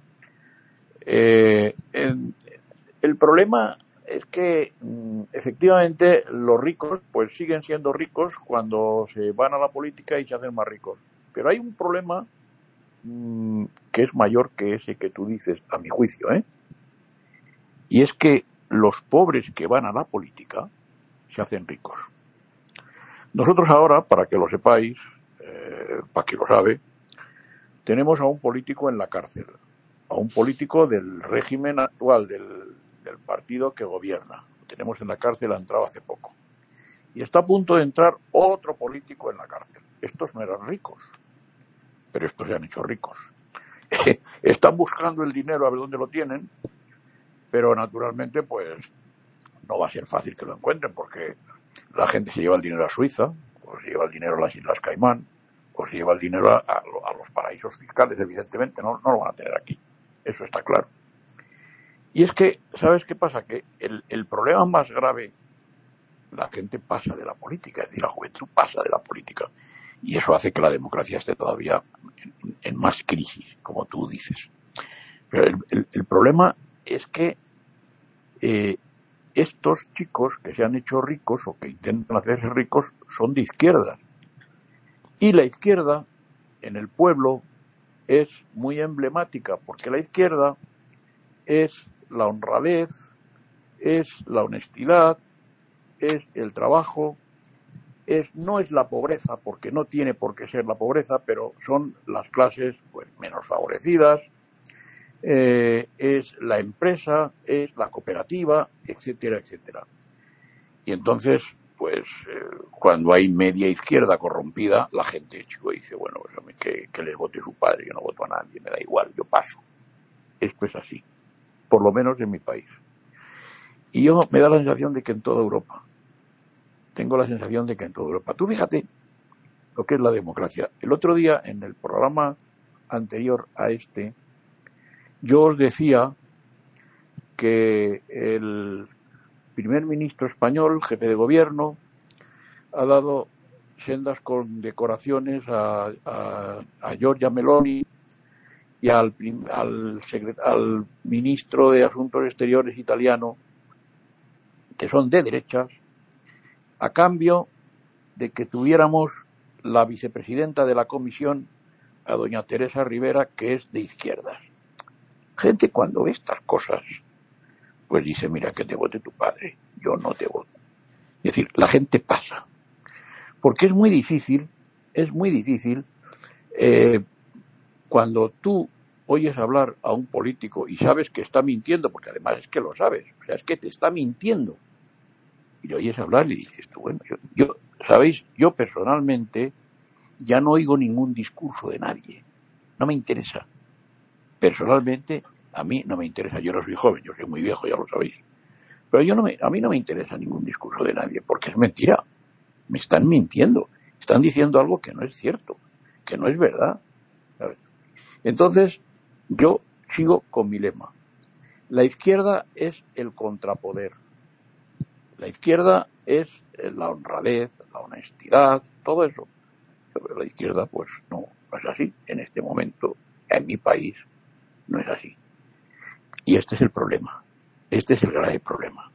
El problema es que efectivamente los ricos pues siguen siendo ricos cuando se van a la política y se hacen más ricos. Pero hay un problema que es mayor que ese que tú dices, a mi juicio, y es que los pobres que van a la política se hacen ricos. Nosotros ahora, para que lo sepáis, para quien lo sabe, tenemos a un político en la cárcel, a un político del régimen actual, del partido que gobierna. Lo tenemos en la cárcel, ha entrado hace poco. Y está a punto de entrar otro político en la cárcel. Estos no eran ricos, pero estos se han hecho ricos. Están buscando el dinero a ver dónde lo tienen, pero naturalmente pues no va a ser fácil que lo encuentren, porque la gente se lleva el dinero a Suiza, o se lleva el dinero a las Islas Caimán, o se lleva el dinero a los paraísos fiscales, evidentemente, no lo van a tener aquí. Eso está claro. Y es que, ¿sabes qué pasa? Que el problema más grave, la gente pasa de la política, es decir, la juventud pasa de la política. Y eso hace que la democracia esté todavía en más crisis, como tú dices. Pero el problema es que estos chicos que se han hecho ricos o que intentan hacerse ricos son de izquierda. Y la izquierda en el pueblo es muy emblemática, porque la izquierda es la honradez, es la honestidad, es el trabajo, no es la pobreza, porque no tiene por qué ser la pobreza, pero son las clases pues menos favorecidas, es la empresa, es la cooperativa, etcétera, etcétera. Y entonces, pues, cuando hay media izquierda corrompida, la gente dice, bueno, pues, que les vote su padre, yo no voto a nadie, me da igual, yo paso. Esto es así, por lo menos en mi país. Y yo me da la sensación de que en toda Europa, tú fíjate lo que es la democracia. El otro día en el programa anterior a este, yo os decía que el primer ministro español, jefe de gobierno, ha dado sendas condecoraciones a Giorgia Meloni y al ministro de Asuntos Exteriores italiano, que son de derechas, a cambio de que tuviéramos la vicepresidenta de la comisión, a doña Teresa Rivera, que es de izquierdas. Gente cuando ve estas cosas, pues dice, mira, que te vote tu padre, yo no te voto. Es decir, la gente pasa. Porque es muy difícil, cuando tú oyes hablar a un político y sabes que está mintiendo, porque además es que lo sabes, o sea, es que te está mintiendo, y le oyes hablar y le dices tú, bueno, ¿sabéis? Yo personalmente ya no oigo ningún discurso de nadie, no me interesa. Personalmente, a mí no me interesa, yo no soy joven, yo soy muy viejo, ya lo sabéis, pero a mí no me interesa ningún discurso de nadie, porque es mentira, me están mintiendo, están diciendo algo que no es cierto, que no es verdad, ¿sabes? Entonces, yo sigo con mi lema. La izquierda es el contrapoder. La izquierda es la honradez, la honestidad, todo eso. Pero la izquierda, pues no es así. En este momento, en mi país, no es así. Y este es el problema. Este es el grave problema.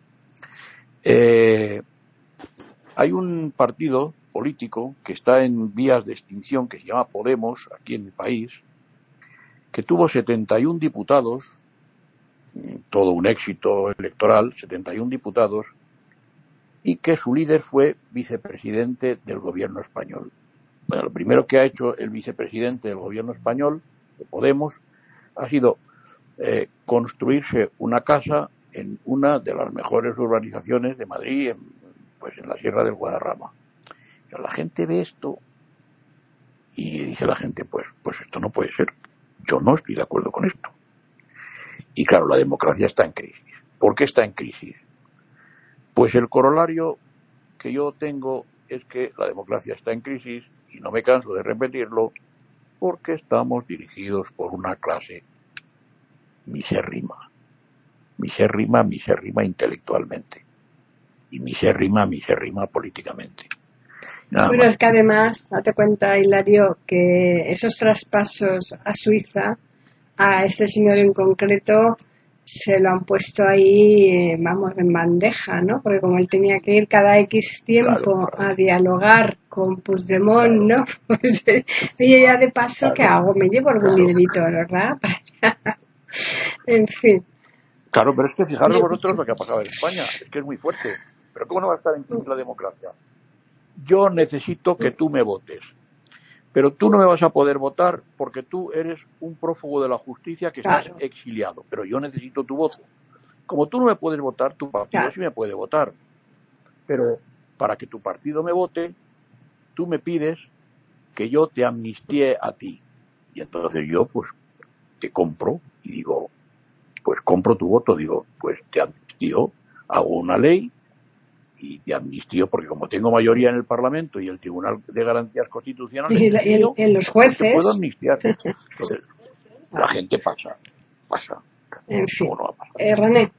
Hay un partido político que está en vías de extinción, que se llama Podemos, aquí en mi país, que tuvo 71 diputados, todo un éxito electoral, 71 diputados, y que su líder fue vicepresidente del gobierno español. Bueno, lo primero que ha hecho el vicepresidente del gobierno español, de Podemos, ha sido construirse una casa en una de las mejores urbanizaciones de Madrid, en la Sierra del Guadarrama. Pero la gente ve esto y dice la gente, pues esto no puede ser. Yo no estoy de acuerdo con esto. Y claro, la democracia está en crisis. ¿Por qué está en crisis? Pues el corolario que yo tengo es que la democracia está en crisis, y no me canso de repetirlo, porque estamos dirigidos por una clase misérrima intelectualmente, y misérrima políticamente. Pero es que además, date cuenta, Hilario, que esos traspasos a Suiza, a este señor en concreto, se lo han puesto ahí, vamos, en bandeja, ¿no? Porque como él tenía que ir cada X tiempo a dialogar con Puigdemont, ¿no? Pues, y ya de paso, ¿qué hago? Me llevo algún dinerito, ¿verdad? En fin. Claro, pero es que fijaros vosotros lo que ha pasado en España, es que es muy fuerte. Pero ¿cómo no va a estar en crisis la democracia? Yo necesito que tú me votes, pero tú no me vas a poder votar porque tú eres un prófugo de la justicia que estás exiliado, pero yo necesito tu voto. Como tú no me puedes votar, tu partido sí me puede votar, pero para que tu partido me vote, tú me pides que yo te amnistíe a ti. Y entonces yo, pues, te compro y digo, pues compro tu voto, digo, pues te amnistío, hago una ley y te amnistío, porque como tengo mayoría en el Parlamento y el Tribunal de Garantías Constitucionales y los jueces, te puedo amnistiar. Entonces, la gente pasa. En fin. No va a pasar. René.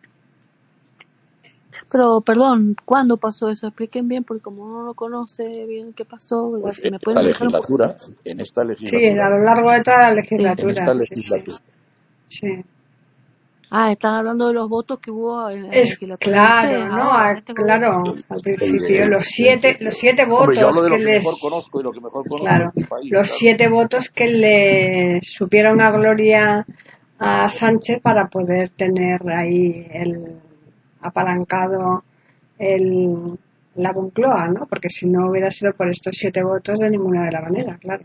Pero, perdón, ¿cuándo pasó eso? Expliquen bien, porque como uno no conoce bien qué pasó, pues ¿me pueden explicar? En esta legislatura. Sí, a lo largo de toda la legislatura. En esta legislatura. Sí. Están hablando de los votos que hubo en la legislatura. Claro, ¿no? Claro, al principio, los siete votos. Hombre, yo hablo de lo que mejor conozco y lo que mejor conozco en este país. Los 7 votos que le supieron a Gloria a Sánchez para poder tener ahí el apalancado la Moncloa, ¿no? Porque si no hubiera sido por estos 7 votos de ninguna de la manera, claro.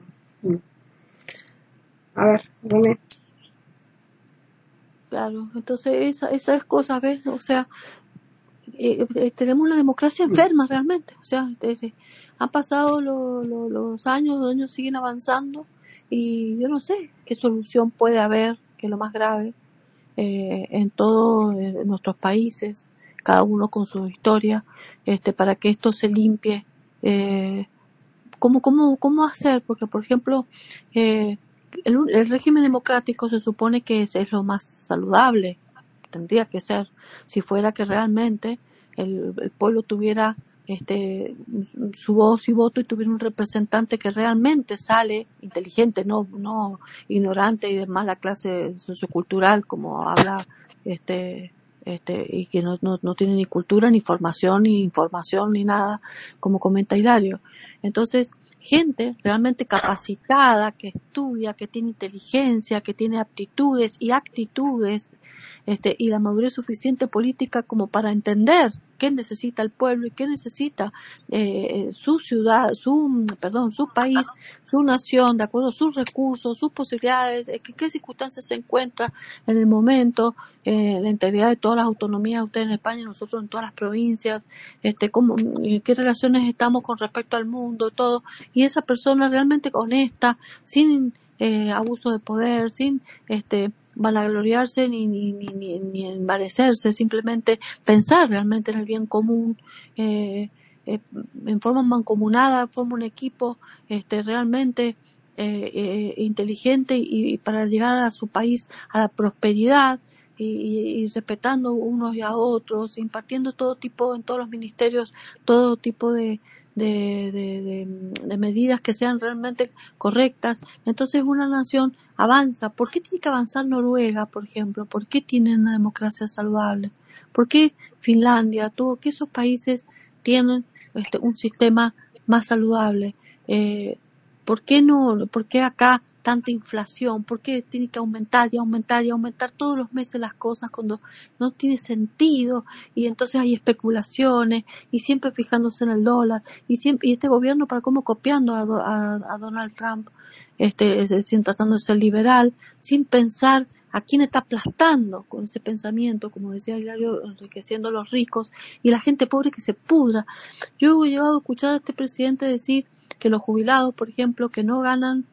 A ver, René. Claro, entonces esas cosas, ¿ves? O sea, tenemos la democracia enferma realmente. O sea, han pasado los años siguen avanzando y yo no sé qué solución puede haber, que es lo más grave, en todos nuestros países, cada uno con su historia, para que esto se limpie. ¿Cómo hacer? Porque, por ejemplo, el régimen democrático se supone que es lo más saludable, tendría que ser, si fuera que realmente el pueblo tuviera su voz y voto y tuviera un representante que realmente sale inteligente, no ignorante y de mala clase sociocultural como habla y que no tiene ni cultura ni formación ni información ni nada, como comenta Hilario. Entonces, gente realmente capacitada, que estudia, que tiene inteligencia, que tiene aptitudes y actitudes, y la madurez suficiente política como para entender qué necesita el pueblo y qué necesita su ciudad, su país, su nación, de acuerdo a sus recursos, sus posibilidades, qué circunstancias se encuentra en el momento, la integridad de todas las autonomías, ustedes en España, nosotros en todas las provincias, qué relaciones estamos con respecto al mundo, todo, y esa persona realmente honesta, sin abuso de poder, sin vanagloriarse ni envanecerse, simplemente pensar realmente en el bien común, en forma mancomunada, forma un equipo realmente inteligente y para llegar a su país a la prosperidad y respetando unos y a otros, impartiendo todo tipo, en todos los ministerios, todo tipo de medidas que sean realmente correctas. Entonces una nación avanza. ¿Por qué tiene que avanzar Noruega, por ejemplo? ¿Por qué tienen una democracia saludable? ¿Por qué Finlandia? ¿Por qué esos países tienen un sistema más saludable? ¿Por qué no? ¿Por qué acá tanta inflación? ¿Por qué tiene que aumentar y aumentar y aumentar todos los meses las cosas cuando no tiene sentido? Y entonces hay especulaciones y siempre fijándose en el dólar y este gobierno para cómo copiando a Donald Trump, tratando de ser liberal sin pensar a quién está aplastando con ese pensamiento, como decía Hilario, enriqueciendo a los ricos y la gente pobre que se pudra. Yo he llegado a escuchar a este presidente decir que los jubilados, por ejemplo, que ganan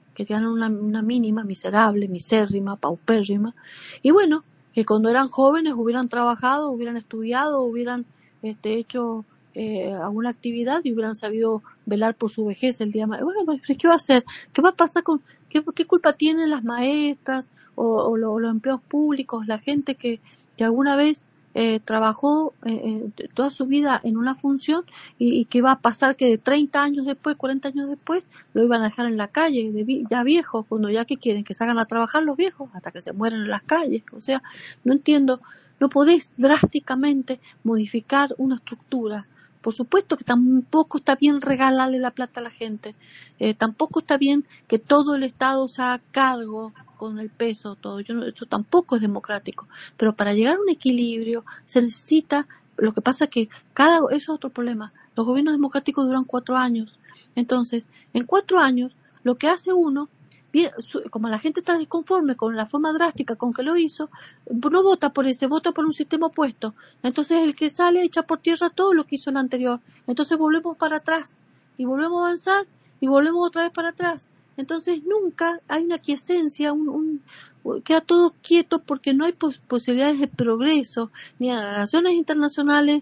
una mínima, miserable, misérrima, paupérrima, y bueno, que cuando eran jóvenes hubieran trabajado, hubieran estudiado, hubieran hecho alguna actividad y hubieran sabido velar por su vejez el día más. Bueno, ¿qué va a hacer? ¿Qué va a pasar con qué culpa tienen las maestras o los empleos públicos, la gente que alguna vez trabajó toda su vida en una función y que va a pasar que de 30 años después, 40 años después, lo iban a dejar en la calle, ya viejos, cuando ya que quieren que salgan a trabajar los viejos hasta que se mueran en las calles? O sea, no entiendo, no podés drásticamente modificar una estructura. Por supuesto que tampoco está bien regalarle la plata a la gente, tampoco está bien que todo el Estado se haga cargo con el peso, todo. Eso tampoco es democrático. Pero para llegar a un equilibrio se necesita, lo que pasa que eso es otro problema. Los gobiernos democráticos duran 4 años. Entonces, en 4 años, lo que hace uno, como la gente está disconforme con la forma drástica con que lo hizo, no vota por ese, vota por un sistema opuesto. Entonces el que sale echa por tierra todo lo que hizo el anterior. Entonces volvemos para atrás y volvemos a avanzar y volvemos otra vez para atrás. Entonces nunca hay una quiesencia, queda todo quieto porque no hay posibilidades de progreso, ni en las relaciones internacionales,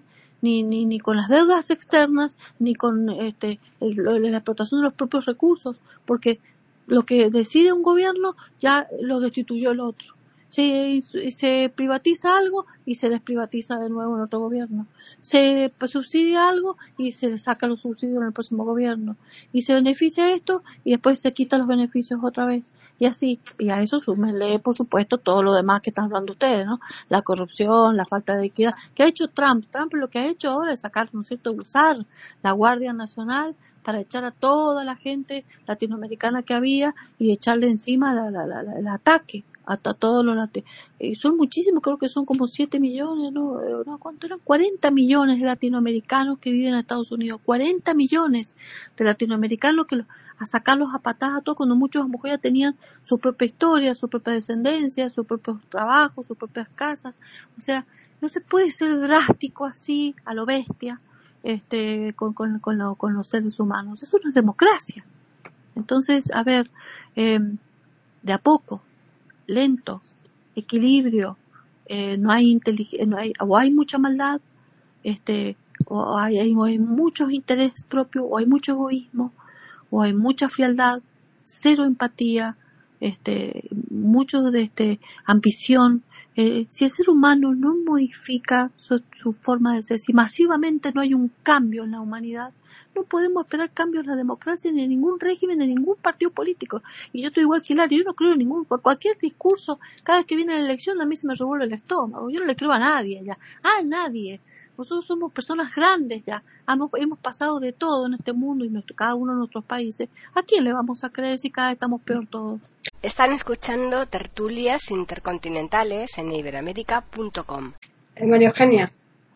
ni con las deudas externas, ni con la explotación de los propios recursos, porque lo que decide un gobierno ya lo destituyó el otro. Se privatiza algo y se desprivatiza de nuevo en otro gobierno. Se subsidia algo y se le saca los subsidios en el próximo gobierno. Y se beneficia esto y después se quita los beneficios otra vez. Y así, y a eso súmenle, por supuesto, todo lo demás que están hablando ustedes, ¿no? La corrupción, la falta de equidad. ¿Qué ha hecho Trump? Trump lo que ha hecho ahora es sacar, ¿no es cierto?, usar la Guardia Nacional para echar a toda la gente latinoamericana que había y echarle encima el ataque a todos los son muchísimos, creo que son como 7 millones, no, ¿cuánto eran? 40 millones de latinoamericanos que viven en Estados Unidos, 40 millones de latinoamericanos a sacarlos a patadas a todos, cuando muchos a lo mejor ya tenían su propia historia, su propia descendencia, su propio trabajo, sus propias casas. O sea, no se puede ser drástico así, a lo bestia, con los seres humanos. Eso no es democracia. Entonces, a ver, de a poco, lento, equilibrio, no hay o hay mucha maldad, o hay muchos intereses propios, o hay mucho egoísmo, o hay mucha frialdad, cero empatía, mucho de ambición. Si el ser humano no modifica su forma de ser, si masivamente no hay un cambio en la humanidad, no podemos esperar cambios en la democracia, ni en ningún régimen, ni en ningún partido político. Y yo estoy igual que Hilario, yo no creo en por cualquier discurso, cada vez que viene la elección a mí se me revuelve el estómago. Yo no le creo a nadie ya, a nadie. Nosotros somos personas grandes ya, hemos pasado de todo en este mundo y cada uno de nuestros países. ¿A quién le vamos a creer si cada vez estamos peor todos? Están escuchando Tertulias Intercontinentales en iberoamerica.com. María Eugenia.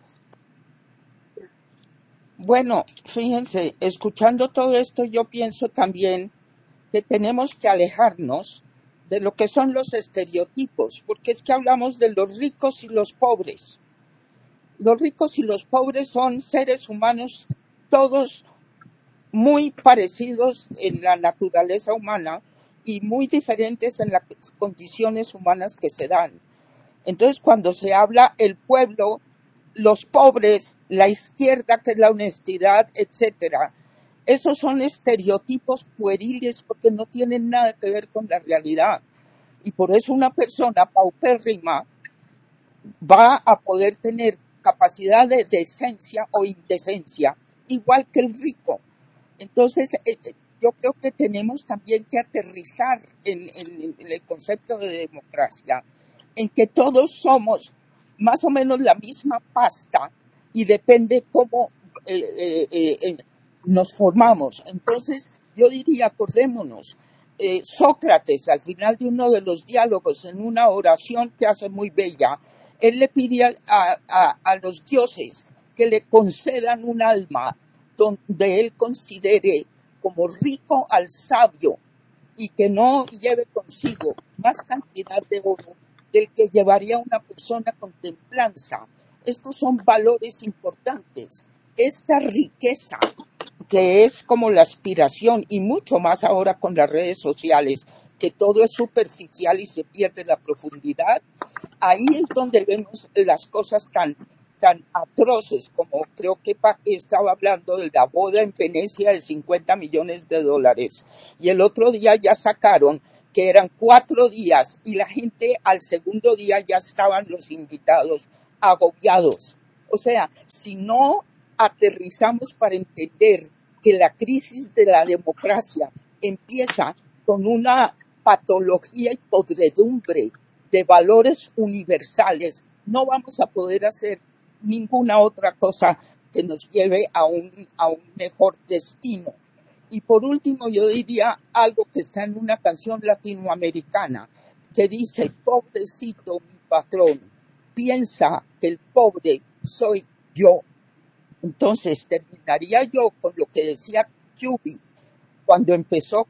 Bueno, fíjense, escuchando todo esto yo pienso también que tenemos que alejarnos de lo que son los estereotipos, porque es que hablamos de los ricos y los pobres. Los ricos y los pobres son seres humanos todos muy parecidos en la naturaleza humana y muy diferentes en las condiciones humanas que se dan. Entonces, cuando se habla el pueblo, los pobres, la izquierda, que es la honestidad, etcétera, esos son estereotipos pueriles porque no tienen nada que ver con la realidad. Y por eso una persona paupérrima va a poder tener capacidad de decencia o indecencia, igual que el rico. Entonces, yo creo que tenemos también que aterrizar en el concepto de democracia, en que todos somos más o menos la misma pasta y depende cómo nos formamos. Entonces, yo diría, acordémonos, Sócrates, al final de uno de los diálogos, en una oración que hace muy bella, él le pide a los dioses que le concedan un alma donde él considere como rico al sabio y que no lleve consigo más cantidad de oro del que llevaría una persona con templanza. Estos son valores importantes. Esta riqueza, que es como la aspiración, y mucho más ahora con las redes sociales, que todo es superficial y se pierde la profundidad, ahí es donde vemos las cosas tan atroces, como creo que estaba hablando de la boda en Venecia de $50 millones, y el otro día ya sacaron que eran 4 días y la gente al segundo día ya estaban los invitados agobiados. O sea, si no aterrizamos para entender que la crisis de la democracia empieza con una patología y podredumbre de valores universales, no vamos a poder hacer ninguna otra cosa que nos lleve a un mejor destino. Y por último, yo diría algo que está en una canción latinoamericana que dice: pobrecito mi patrón, piensa que el pobre soy yo. Entonces terminaría yo con lo que decía Cuby cuando empezó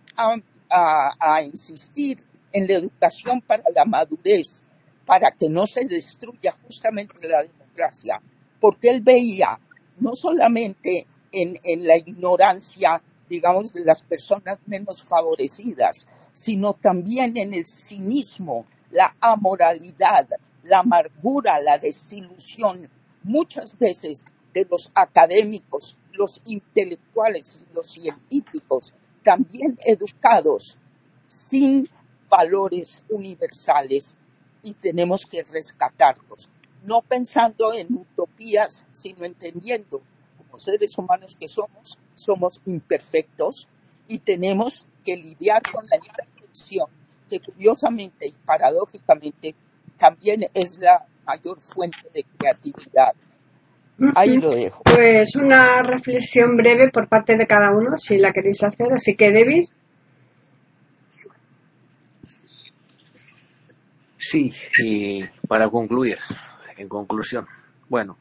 a insistir en la educación para la madurez, para que no se destruya justamente la democracia, porque él veía no solamente en la ignorancia, digamos, de las personas menos favorecidas, sino también en el cinismo, la amoralidad, la amargura, la desilusión, muchas veces de los académicos, los intelectuales, los científicos, también educados sin valores universales, y tenemos que rescatarlos, no pensando en utopías, sino entendiendo, como seres humanos que somos imperfectos y tenemos que lidiar con la imperfección, que curiosamente y paradójicamente también es la mayor fuente de creatividad. Ahí lo dejo. Pues una reflexión breve por parte de cada uno, si la queréis hacer. Así que, Davis. Sí, y para concluir, en conclusión, bueno,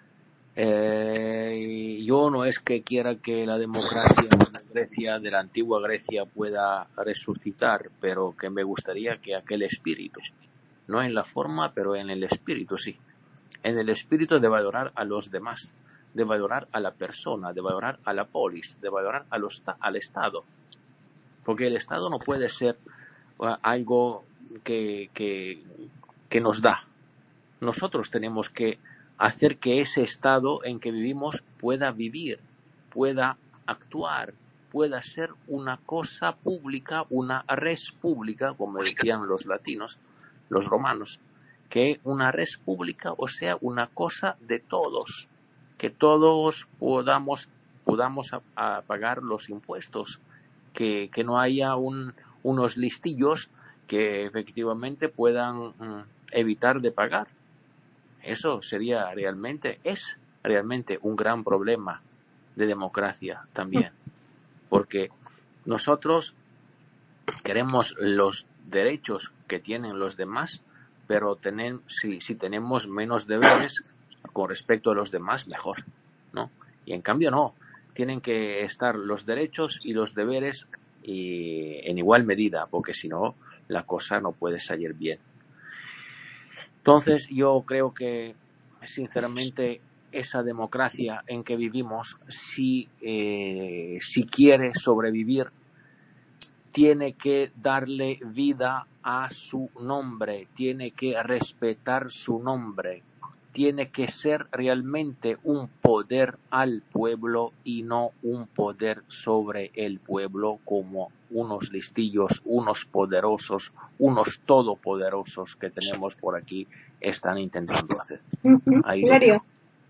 yo no es que quiera que la democracia de Grecia, de la antigua Grecia, pueda resucitar, pero que me gustaría que aquel espíritu, no en la forma, pero en el espíritu, sí, en el espíritu de valorar a los demás, de valorar a la persona, de valorar a la polis, de valorar al Estado, porque el Estado no puede ser algo que nos da. Nosotros tenemos que hacer que ese estado en que vivimos pueda vivir, pueda actuar, pueda ser una cosa pública, una res pública, como decían los latinos, los romanos, que una res pública, o sea, una cosa de todos, que todos podamos a pagar los impuestos, que no haya unos listillos que efectivamente puedan evitar de pagar. Eso es realmente un gran problema de democracia también, porque nosotros queremos los derechos que tienen los demás, pero si tenemos menos deberes con respecto a los demás, mejor, ¿no? Y en cambio no, tienen que estar los derechos y los deberes en igual medida, porque si no, la cosa no puede salir bien. Entonces yo creo que, sinceramente, esa democracia en que vivimos, si quiere sobrevivir, tiene que darle vida a su nombre, tiene que respetar su nombre, tiene que ser realmente un poder al pueblo y no un poder sobre el pueblo como unos listillos, unos poderosos, unos todopoderosos que tenemos por aquí están intentando hacer. Ahí lo Hilario. dejo.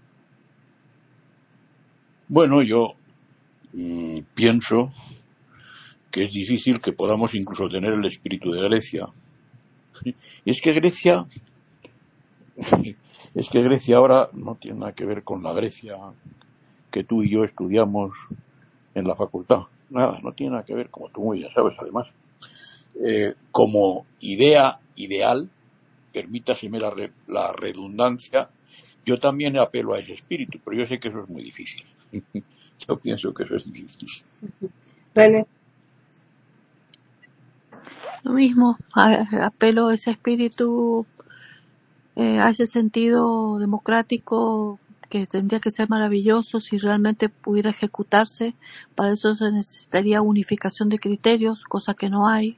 Bueno, yo pienso que es difícil que podamos incluso tener el espíritu de Grecia. Y es que Grecia ahora no tiene nada que ver con la Grecia que tú y yo estudiamos en la facultad. Nada, no tiene nada que ver, como tú muy bien sabes, además. Como idea ideal, permítaseme la redundancia, yo también apelo a ese espíritu, pero yo sé que eso es muy difícil. Yo pienso que eso es difícil. René. Lo mismo, apelo a ese espíritu, a ese sentido democrático que tendría que ser maravilloso si realmente pudiera ejecutarse. Para eso se necesitaría unificación de criterios, cosa que no hay.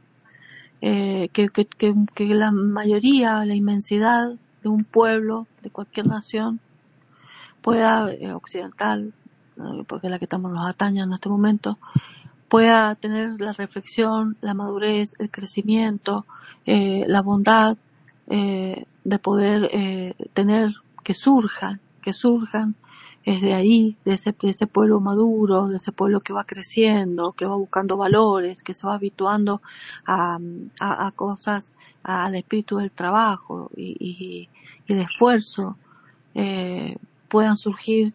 Que la mayoría, la inmensidad de un pueblo, de cualquier nación, pueda, occidental, porque es la que nos atañe en este momento, pueda tener la reflexión, la madurez, el crecimiento, la bondad de poder tener que surjan de ahí, de ese pueblo maduro, de ese pueblo que va creciendo, que va buscando valores, que se va habituando a cosas, al espíritu del trabajo y el esfuerzo. Puedan surgir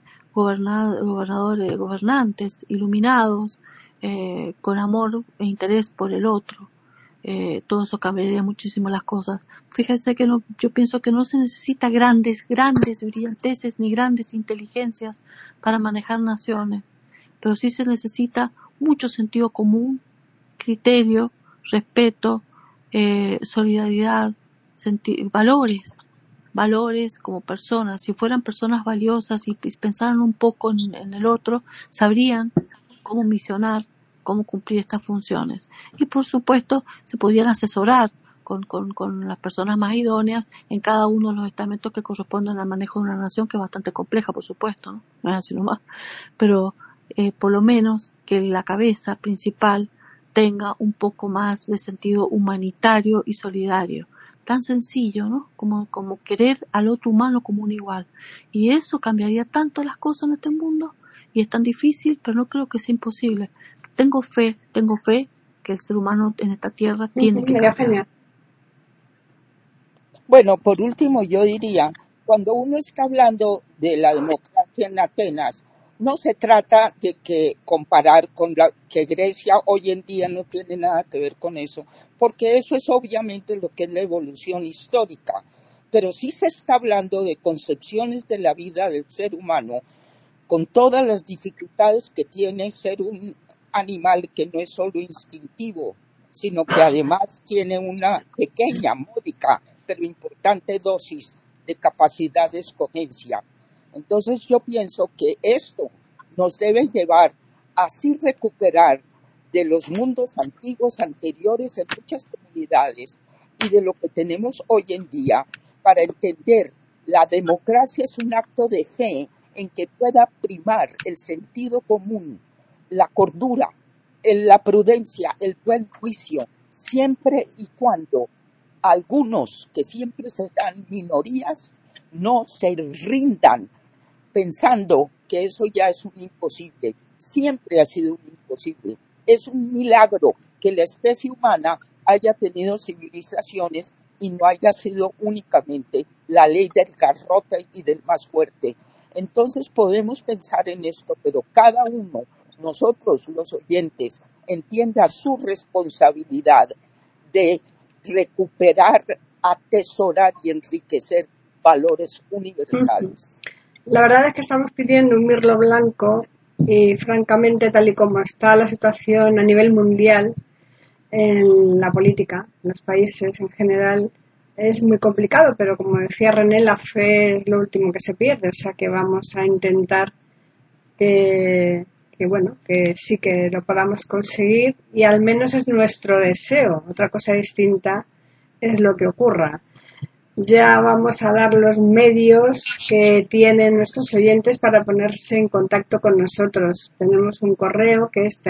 gobernantes iluminados, con amor e interés por el otro. Todo eso cambiaría muchísimo las cosas. Fíjense que yo pienso que no se necesita grandes brillanteces ni grandes inteligencias para manejar naciones, pero sí se necesita mucho sentido común, criterio, respeto, solidaridad, valores como personas. Si fueran personas valiosas y pensaran un poco en el otro, sabrían cómo misionar, cómo cumplir estas funciones. Y por supuesto se podrían asesorar con las personas más idóneas en cada uno de los estamentos que corresponden al manejo de una nación, que es bastante compleja, por supuesto, no es así nomás, pero por lo menos que la cabeza principal tenga un poco más de sentido humanitario y solidario. Tan sencillo, ¿no? Como querer al otro humano como un igual. Y eso cambiaría tanto las cosas en este mundo. Y es tan difícil, pero no creo que sea imposible. Tengo fe que el ser humano en esta tierra tiene que cambiar. Bueno, por último yo diría, cuando uno está hablando de la democracia en Atenas, no se trata de que comparar con que Grecia hoy en día no tiene nada que ver con eso, porque eso es obviamente lo que es la evolución histórica, pero sí se está hablando de concepciones de la vida del ser humano con todas las dificultades que tiene ser un animal que no es solo instintivo, sino que además tiene una pequeña, módica, pero importante dosis de capacidad de escogencia. Entonces yo pienso que esto nos debe llevar a así recuperar de los mundos antiguos anteriores en muchas comunidades y de lo que tenemos hoy en día para entender la democracia es un acto de fe en que pueda primar el sentido común, la cordura, la prudencia, el buen juicio, siempre y cuando algunos que siempre serán minorías no se rindan pensando que eso ya es un imposible. Siempre ha sido un imposible. Es un milagro que la especie humana haya tenido civilizaciones y no haya sido únicamente la ley del garrote y del más fuerte. Entonces podemos pensar en esto, pero cada uno, nosotros los oyentes, entienda su responsabilidad de recuperar, atesorar y enriquecer valores universales. La verdad es que estamos pidiendo un mirlo blanco y francamente tal y como está la situación a nivel mundial en la política, en los países en general, es muy complicado, pero como decía René, la fe es lo último que se pierde, o sea que vamos a intentar que sí que lo podamos conseguir y al menos es nuestro deseo. Otra cosa distinta es lo que ocurra. Ya vamos a dar los medios que tienen nuestros oyentes para ponerse en contacto con nosotros. Tenemos un correo que es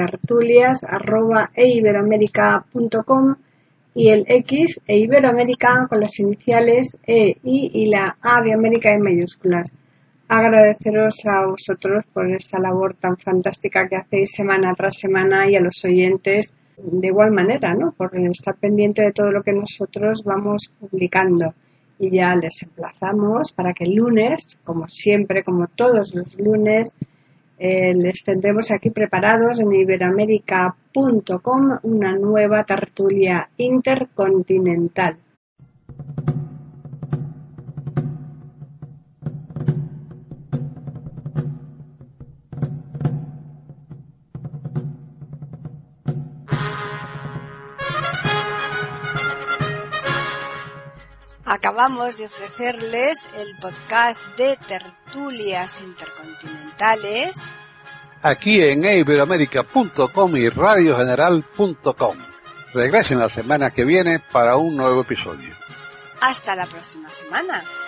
tertulias@eiberoamerica.com y el X Iberoamérica con las iniciales E, I y la A de América en mayúsculas. Agradeceros a vosotros por esta labor tan fantástica que hacéis semana tras semana y a los oyentes de igual manera, ¿no? Por estar pendiente de todo lo que nosotros vamos publicando. Y ya les emplazamos para que el lunes, como siempre, como todos los lunes, les tendremos aquí preparados en iberoamerica.com una nueva tertulia intercontinental. Acabamos de ofrecerles el podcast de Tertulias Intercontinentales aquí en iberoamerica.com y radiogeneral.com. Regresen la semana que viene para un nuevo episodio. Hasta la próxima semana.